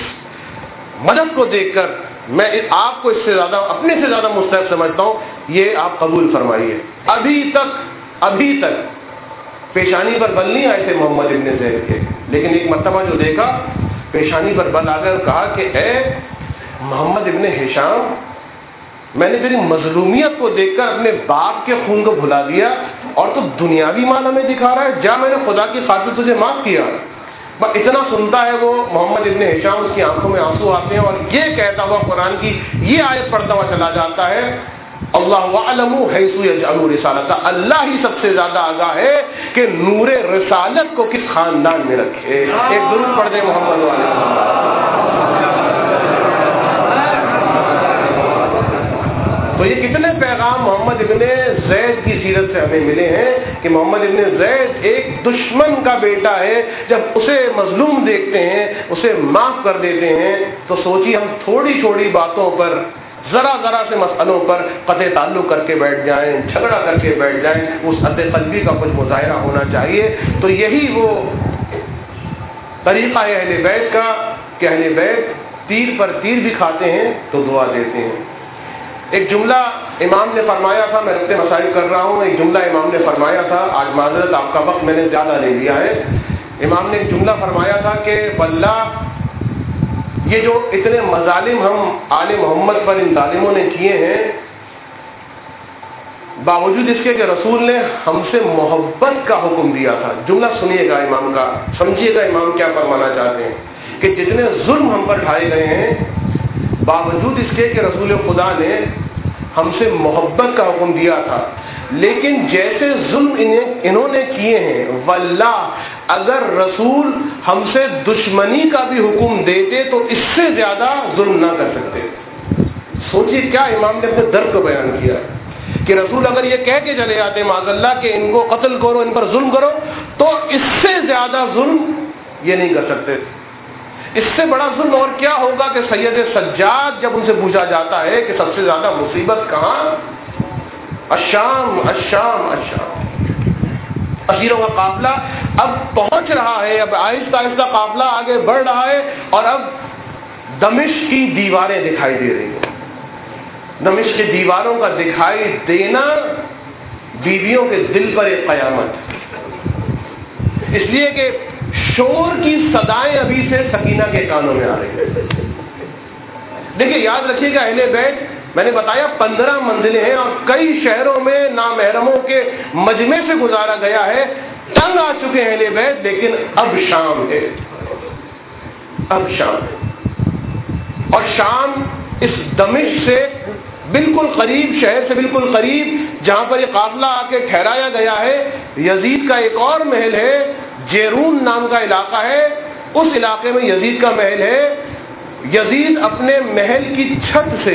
مدد کو دیکھ کر میں آپ کو اس سے زیادہ اپنے سے زیادہ مستحق سمجھتا ہوں، یہ آپ قبول فرمائیے. ابھی تک ابھی تک پیشانی پر بل نہیں آئے تھے محمد ابن زید کے، لیکن ایک مرتبہ جو دیکھا پیشانی پر بل آ کر کہا کہ اے محمد ابن ہشام، میں نے تیری مظلومیت کو دیکھ کر اپنے باپ کے خون کو بھلا دیا اور تو دنیاوی معنی میں دکھا رہا ہے، جا میں نے خدا کی خاطر تجھے معاف کیا. اتنا سنتا ہے وہ محمد ابن ہشام، اس کی آنکھوں میں آنسو آتے ہیں، اور یہ کہتا ہوا قرآن کی یہ آیت پڑھتا ہوا چلا جاتا ہے، اللہ اعلم حیث یجعل رسالتہ، اللہ ہی سب سے زیادہ آگاہ ہے کہ نور رسالت کو کس خاندان میں رکھے۔ ایک درود پڑھ دیں محمد علیہ وسلم۔ تو یہ کتنے پیغام محمد ابن زید کی سیرت سے ہمیں ملے ہیں کہ محمد ابن زید ایک دشمن کا بیٹا ہے، جب اسے مظلوم دیکھتے ہیں اسے معاف کر دیتے ہیں، تو سوچی ہم تھوڑی چھوڑی باتوں پر، ذرا ذرا سے مسئلوں پر قطع تعلق کر کے بیٹھ جائیں، جھگڑا کر کے بیٹھ جائیں، اس عد قلبی کا کچھ مظاہرہ ہونا چاہیے۔ تو یہی وہ طریقہ ہے اہل بیت کا کہ اہل بیت تیر پر تیر بھی کھاتے ہیں تو دعا دیتے ہیں۔ ایک جملہ امام نے فرمایا تھا، میں رفع مسائل کر رہا ہوں، ایک جملہ امام نے فرمایا تھا، آج معذرت آپ کا وقت میں نے زیادہ لے لیا ہے۔ امام نے ایک جملہ فرمایا تھا کہ واللہ یہ جو اتنے مظالم ہم آل محمد پر ان ظالموں نے کیے ہیں، باوجود اس کے کہ رسول نے ہم سے محبت کا حکم دیا تھا۔ جملہ سنیے گا امام کا، سمجھیے گا امام کیا فرمانا چاہتے ہیں کہ جتنے ظلم ہم پر ڈھائے گئے ہیں، باوجود اس کے کہ رسول خدا نے ہم سے محبت کا حکم دیا تھا، لیکن جیسے ظلم انہوں نے کیے ہیں، واللہ اگر رسول ہم سے دشمنی کا بھی حکم دیتے تو اس سے زیادہ ظلم نہ کر سکتے۔ سوچیے کیا امام نے اپنے درد کو بیان کیا کہ رسول اگر یہ کہہ کے چلے جاتے معاذ اللہ کہ ان کو قتل کرو، ان پر ظلم کرو، تو اس سے زیادہ ظلم یہ نہیں کر سکتے۔ اس سے بڑا ظلم اور کیا ہوگا کہ سید سجاد جب ان سے پوچھا جاتا ہے کہ سب سے زیادہ مصیبت کہاں، الشام الشام الشام، اسیروں کا قافلہ اب پہنچ رہا ہے، اب آہستہ آہستہ قافلہ آگے بڑھ رہا ہے، اور اب دمشق کی دیواریں دکھائی دے رہی ہیں۔ دمشق کی دیواروں کا دکھائی دینا بیویوں کے دل پر ایک قیامت، اس لیے کہ شور کی صدائیں ابھی سے سکینہ کے کانوں میں آ رہی ہیں۔ دیکھیے یاد رکھیے گا اہل بیت، میں نے بتایا پندرہ منزلیں ہیں اور کئی شہروں میں نامحرموں کے مجمع سے گزارا گیا ہے، تنگ آ چکے ہیں اہل بیت، لیکن اب شام ہے، اب شام ہے، اور شام اس دمشق سے بالکل قریب، شہر سے بالکل قریب جہاں پر یہ قافلہ آ کے ٹھہرایا گیا ہے، یزید کا ایک اور محل ہے، جیرون نام کا علاقہ ہے، اس علاقے میں یزید کا محل ہے۔ یزید اپنے محل کی چھت سے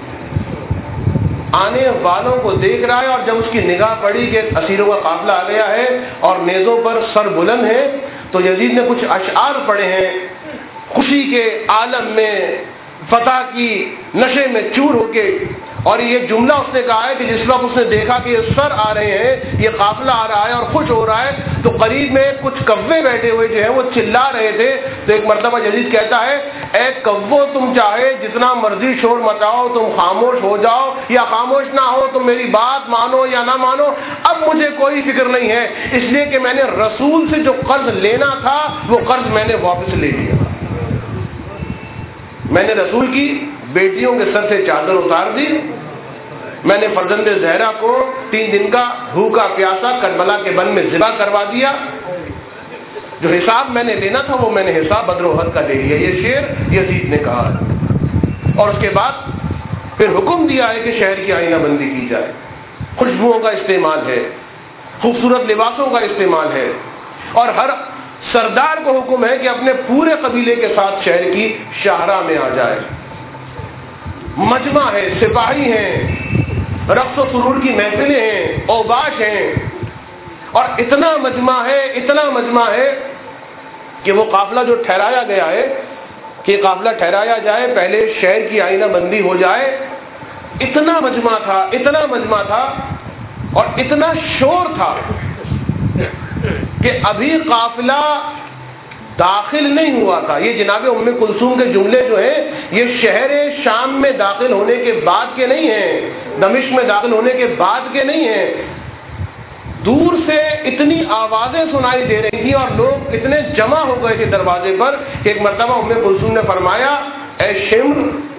آنے والوں کو دیکھ رہا ہے، اور جب اس کی نگاہ پڑی کہ اسیروں کا قافلہ آ گیا ہے اور نیزوں پر سر بلند ہے، تو یزید نے کچھ اشعار پڑھے ہیں، خوشی کے عالم میں فتح کی نشے میں چور ہو کے، اور یہ جملہ اس نے کہا ہے کہ جس وقت اس نے دیکھا کہ یہ سر آ رہے ہیں، یہ قافلہ آ رہا ہے اور خوش ہو رہا ہے، تو قریب میں کچھ کوے بیٹھے ہوئے جو ہیں وہ چلا رہے تھے، تو ایک مرتبہ یزید کہتا ہے اے کوو، تم چاہے جتنا مرضی شور مچاؤ، تم خاموش ہو جاؤ یا خاموش نہ ہو، تم میری بات مانو یا نہ مانو، اب مجھے کوئی فکر نہیں ہے، اس لیے کہ میں نے رسول سے جو قرض لینا تھا وہ قرض میں نے واپس لے لیا۔ میں نے رسول کی بیٹیوں کے سر سے چادر اتار دی، میں نے فرزند زہرا کو تین دن کا بھوکا پیاسا کربلا کے بن میں ذبح کروا دیا، جو حساب میں نے لینا تھا وہ میں نے حساب بدر و احد کا لے لیا، یہ شعر یزید نے کہا ہے۔ اور اس کے بعد پھر حکم دیا ہے کہ شہر کی آئینہ بندی کی جائے، خوشبوؤں کا استعمال ہے، خوبصورت لباسوں کا استعمال ہے، اور ہر سردار کو حکم ہے کہ اپنے پورے قبیلے کے ساتھ شہر کی شاہراہ میں آ جائے، مجمع ہے، سپاہی ہیں، رقص و سرور کی محفلیں ہیں، اوباش ہیں، اور اتنا مجمع ہے، اتنا مجمع ہے کہ وہ قافلہ جو ٹھہرایا گیا ہے کہ قافلہ ٹھہرایا جائے، پہلے شہر کی آئینہ بندی ہو جائے، اتنا مجمع تھا، اتنا مجمع تھا اور اتنا شور تھا کہ ابھی قافلہ داخل نہیں ہوا تھا۔ یہ جناب ام کلثوم کے جملے جو ہیں یہ شہر شام میں داخل ہونے کے بعد کے نہیں ہیں، دمشق میں داخل ہونے کے بعد کے نہیں ہیں، دور سے اتنی آوازیں سنائی دے رہی تھیں اور لوگ اتنے جمع ہو گئے تھے دروازے پر کہ ایک مرتبہ ام کلثوم نے فرمایا اے شمر،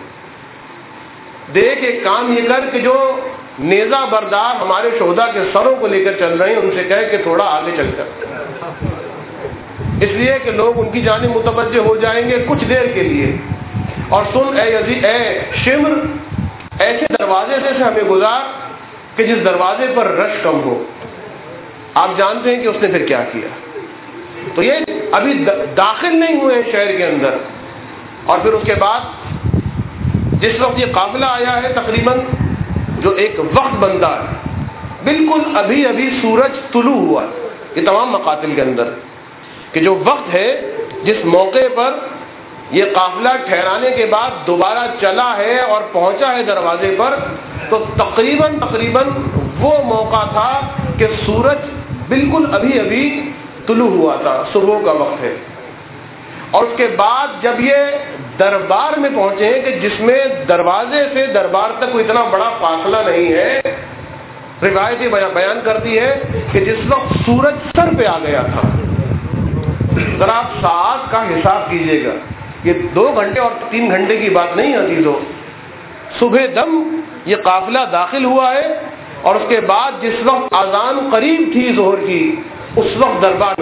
دیکھ ایک کام یہ کر کہ جو نیزہ بردار ہمارے شہداء کے سروں کو لے کر چل رہے ہیں ان سے کہے کہ تھوڑا آگے چل کر اس لیے کہ لوگ ان کی جانب متوجہ ہو جائیں گے کچھ دیر کے لیے. اور سن اے یزید اے شمر ایسے دروازے سے ہمیں گزار کہ جس دروازے پر رش کم ہو. آپ جانتے ہیں کہ اس نے پھر کیا کیا. تو یہ ابھی داخل نہیں ہوئے شہر کے اندر. اور پھر اس کے بعد جس وقت یہ قافلہ آیا ہے تقریباً جو ایک وقت بنتا ہے بالکل ابھی ابھی سورج طلوع ہوا یہ تمام مقاتل کے اندر کہ جو وقت ہے جس موقع پر یہ قافلہ ٹھہرانے کے بعد دوبارہ چلا ہے اور پہنچا ہے دروازے پر تو تقریباً تقریباً وہ موقع تھا کہ سورج بالکل ابھی ابھی طلوع ہوا تھا, صبح کا وقت ہے. اور اس کے بعد جب یہ دربار میں پہنچے ہیں کہ جس میں دروازے سے دربار تک کوئی اتنا بڑا فاصلہ نہیں ہے, روایت یہ بیان کرتی ہے کہ جس وقت سورج سر پہ آ گیا تھا, ذرا آپ ساعت کا حساب کیجئے گا, یہ دو گھنٹے اور تین گھنٹے کی بات نہیں آتی. تو صبح دم یہ قافلہ داخل ہوا ہے اور اس کے بعد جس وقت اذان قریب تھی ظہر کی اس وقت دربار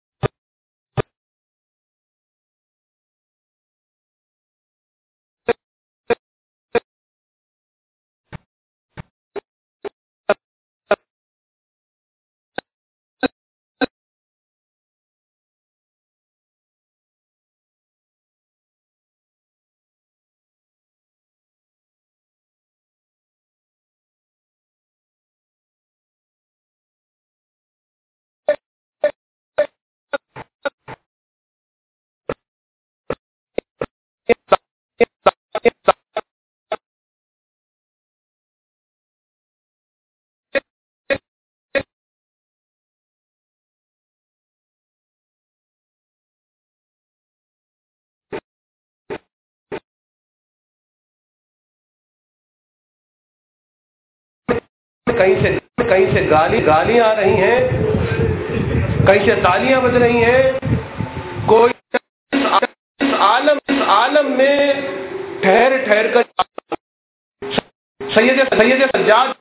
کہیں سے کہیں سے گالی گالیاں آ رہی ہیں, کہیں سے تالیاں بج رہی ہیں. کوئی اس عالم اس عالم میں ٹھہر ٹھہر کر سید سید سجاد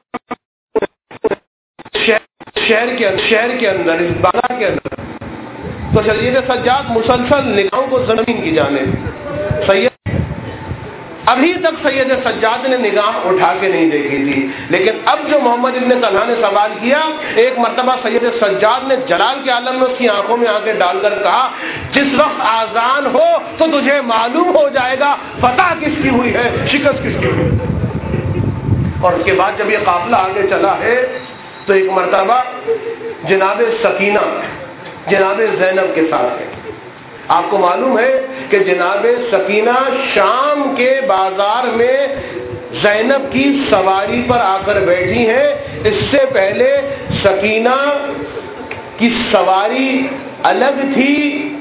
شہر کے شہر کے اندر اس بازار کے اندر تو سید سجاد مسلسل نگاہوں کو زمین کی جانب سید ابھی تک سید سجاد نے نگاہ اٹھا کے نہیں دیکھی تھی, لیکن اب جو محمد ابن طلحہ نے سوال کیا ایک مرتبہ سید سجاد نے جلال کے عالم میں اس کی آنکھوں میں آنکھیں ڈال کر کہا جس وقت آذان ہو تو تجھے معلوم ہو جائے گا فتح کس کی ہوئی ہے, شکست کس کی ہوئی. اور اس کے بعد جب یہ قافلہ آگے چلا ہے تو ایک مرتبہ جناب سکینہ جناب زینب کے ساتھ ہے. آپ کو معلوم ہے کہ جناب سکینہ شام کے بازار میں زینب کی سواری پر آ کر بیٹھی ہیں. اس سے پہلے سکینہ کی سواری الگ تھی.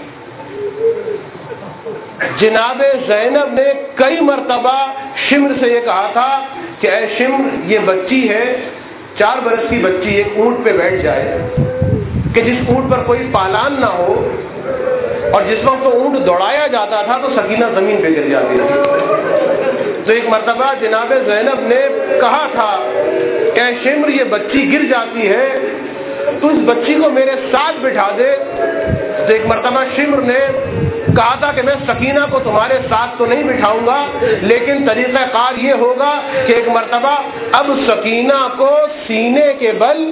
جناب زینب نے کئی مرتبہ شمر سے یہ کہا تھا کہ اے شمر یہ بچی ہے چار برس کی بچی ایک اونٹ پہ بیٹھ جائے کہ جس اونٹ پر کوئی پالان نہ ہو, اور جس وقت تو اونٹ دوڑایا جاتا تھا تو سکینہ زمین پہ گر جاتی تھی. تو ایک مرتبہ جناب زینب نے کہا تھا کہ شمر یہ بچی گر جاتی ہے تو اس بچی کو میرے ساتھ بٹھا دے. تو ایک مرتبہ شمر نے کہا تھا کہ میں سکینہ کو تمہارے ساتھ تو نہیں بٹھاؤں گا, لیکن طریقہ کار یہ ہوگا کہ ایک مرتبہ اب سکینہ کو سینے کے بل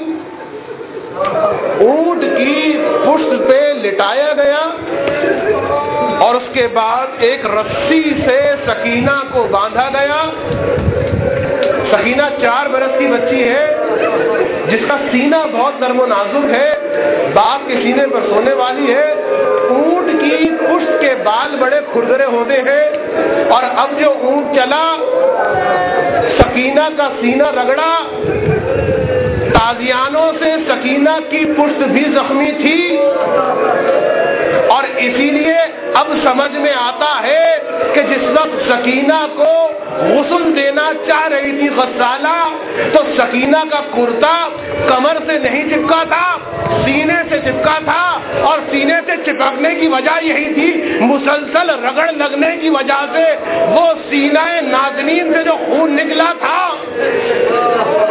اونٹ کی پشت پہ لٹایا گیا اور اس کے بعد ایک رسی سے سکینہ کو باندھا گیا. سکینہ چار برس کی بچی ہے جس کا سینہ بہت نرم و نازک ہے, باپ کے سینے پر سونے والی ہے. اونٹ کی پشت کے بال بڑے کھردرے ہوتے ہیں اور اب جو اونٹ چلا سکینہ کا سینہ رگڑا, تازیانوں سے سکینہ کی پشت بھی زخمی تھی. اور اسی لیے اب سمجھ میں آتا ہے کہ جس وقت سکینہ کو غسل دینا چاہ رہی تھی غسالہ تو سکینہ کا کرتا کمر سے نہیں چپکا تھا, سینے سے چپکا تھا, اور سینے سے چپکنے کی وجہ یہی تھی مسلسل رگڑ لگنے کی وجہ سے وہ سینہ نازنین سے جو خون نکلا تھا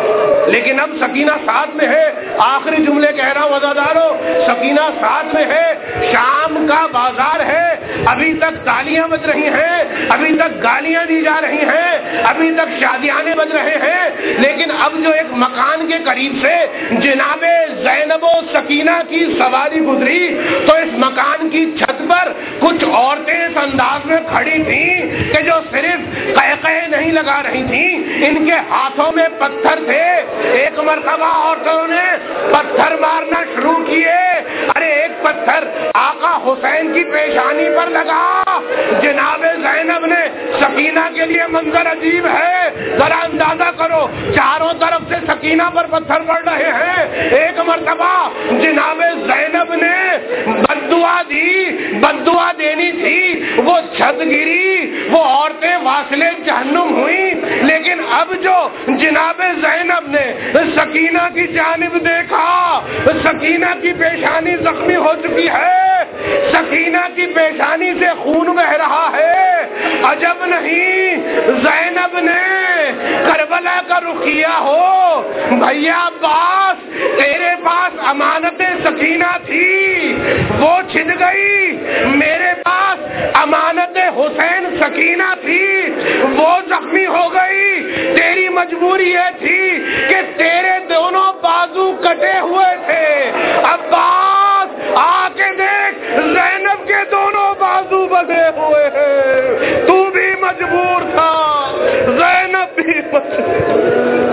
لیکن اب سکینہ ساتھ میں ہے. آخری جملے کہہ رہا ہوں وزادارو، سکینہ ساتھ میں ہے. شام کا بازار ہے، ابھی تک تالیاں بج رہی ہیں، ابھی تک گالیاں دی جا رہی ہیں، ابھی تک شادیانے بج رہے ہیں، لیکن اب جو ایک مکان کے قریب سے جناب زینب و سکینہ کی سواری گزری تو اس مکان کی چھت پر کچھ عورتیں اس انداز میں کھڑی تھیں کہ جو صرف قہقہے نہیں لگا رہی تھیں، ان کے ہاتھوں میں پتھر تھے. ایک مرتبہ عورتوں نے پتھر مارنا شروع کیے. ارے ایک پتھر آقا حسین کی پیشانی پر لگا. جناب زینب نے سکینہ کے لیے منظر عجیب ہے، ذرا اندازہ کرو، چاروں طرف سے سکینہ پر پتھر پڑ رہے ہیں. ایک مرتبہ جناب زینب نے بددعا دی، بددعا دینی تھی، وہ چھت گری، وہ عورتیں واصلے جہنم ہوئی. لیکن اب جو جناب زینب نے سکینہ کی جانب دیکھا، سکینہ کی پیشانی زخمی ہو چکی ہے، سکینہ کی پیشانی سے خون بہ رہا ہے. عجب نہیں زینب نے کربلا کا رخ کیا ہو. بھیا عباس، تیرے پاس امانت سکینہ تھی، وہ چھن گئی. میرے پاس امانت حسین سکینہ تھی، وہ زخمی ہو گئی. تیری مجبوری یہ تھی کہ تیرے دونوں بازو کٹے ہوئے تھے. عباس آ کے دیکھ، زینب کے دونوں بازو بدے ہوئے ہیں. تو بھی مجبور تھا، زینب بھی مجبور.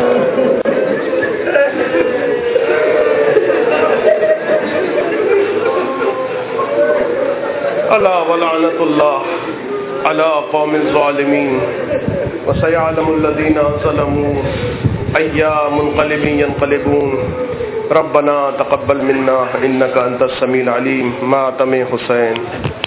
الا ولعنت اللہ علی قوم الظالمین وسيعلم الذين ظلموا أي منقلب ينقلبون. ربنا تقبل منا انك انت السميع العليم. ماتم حسین.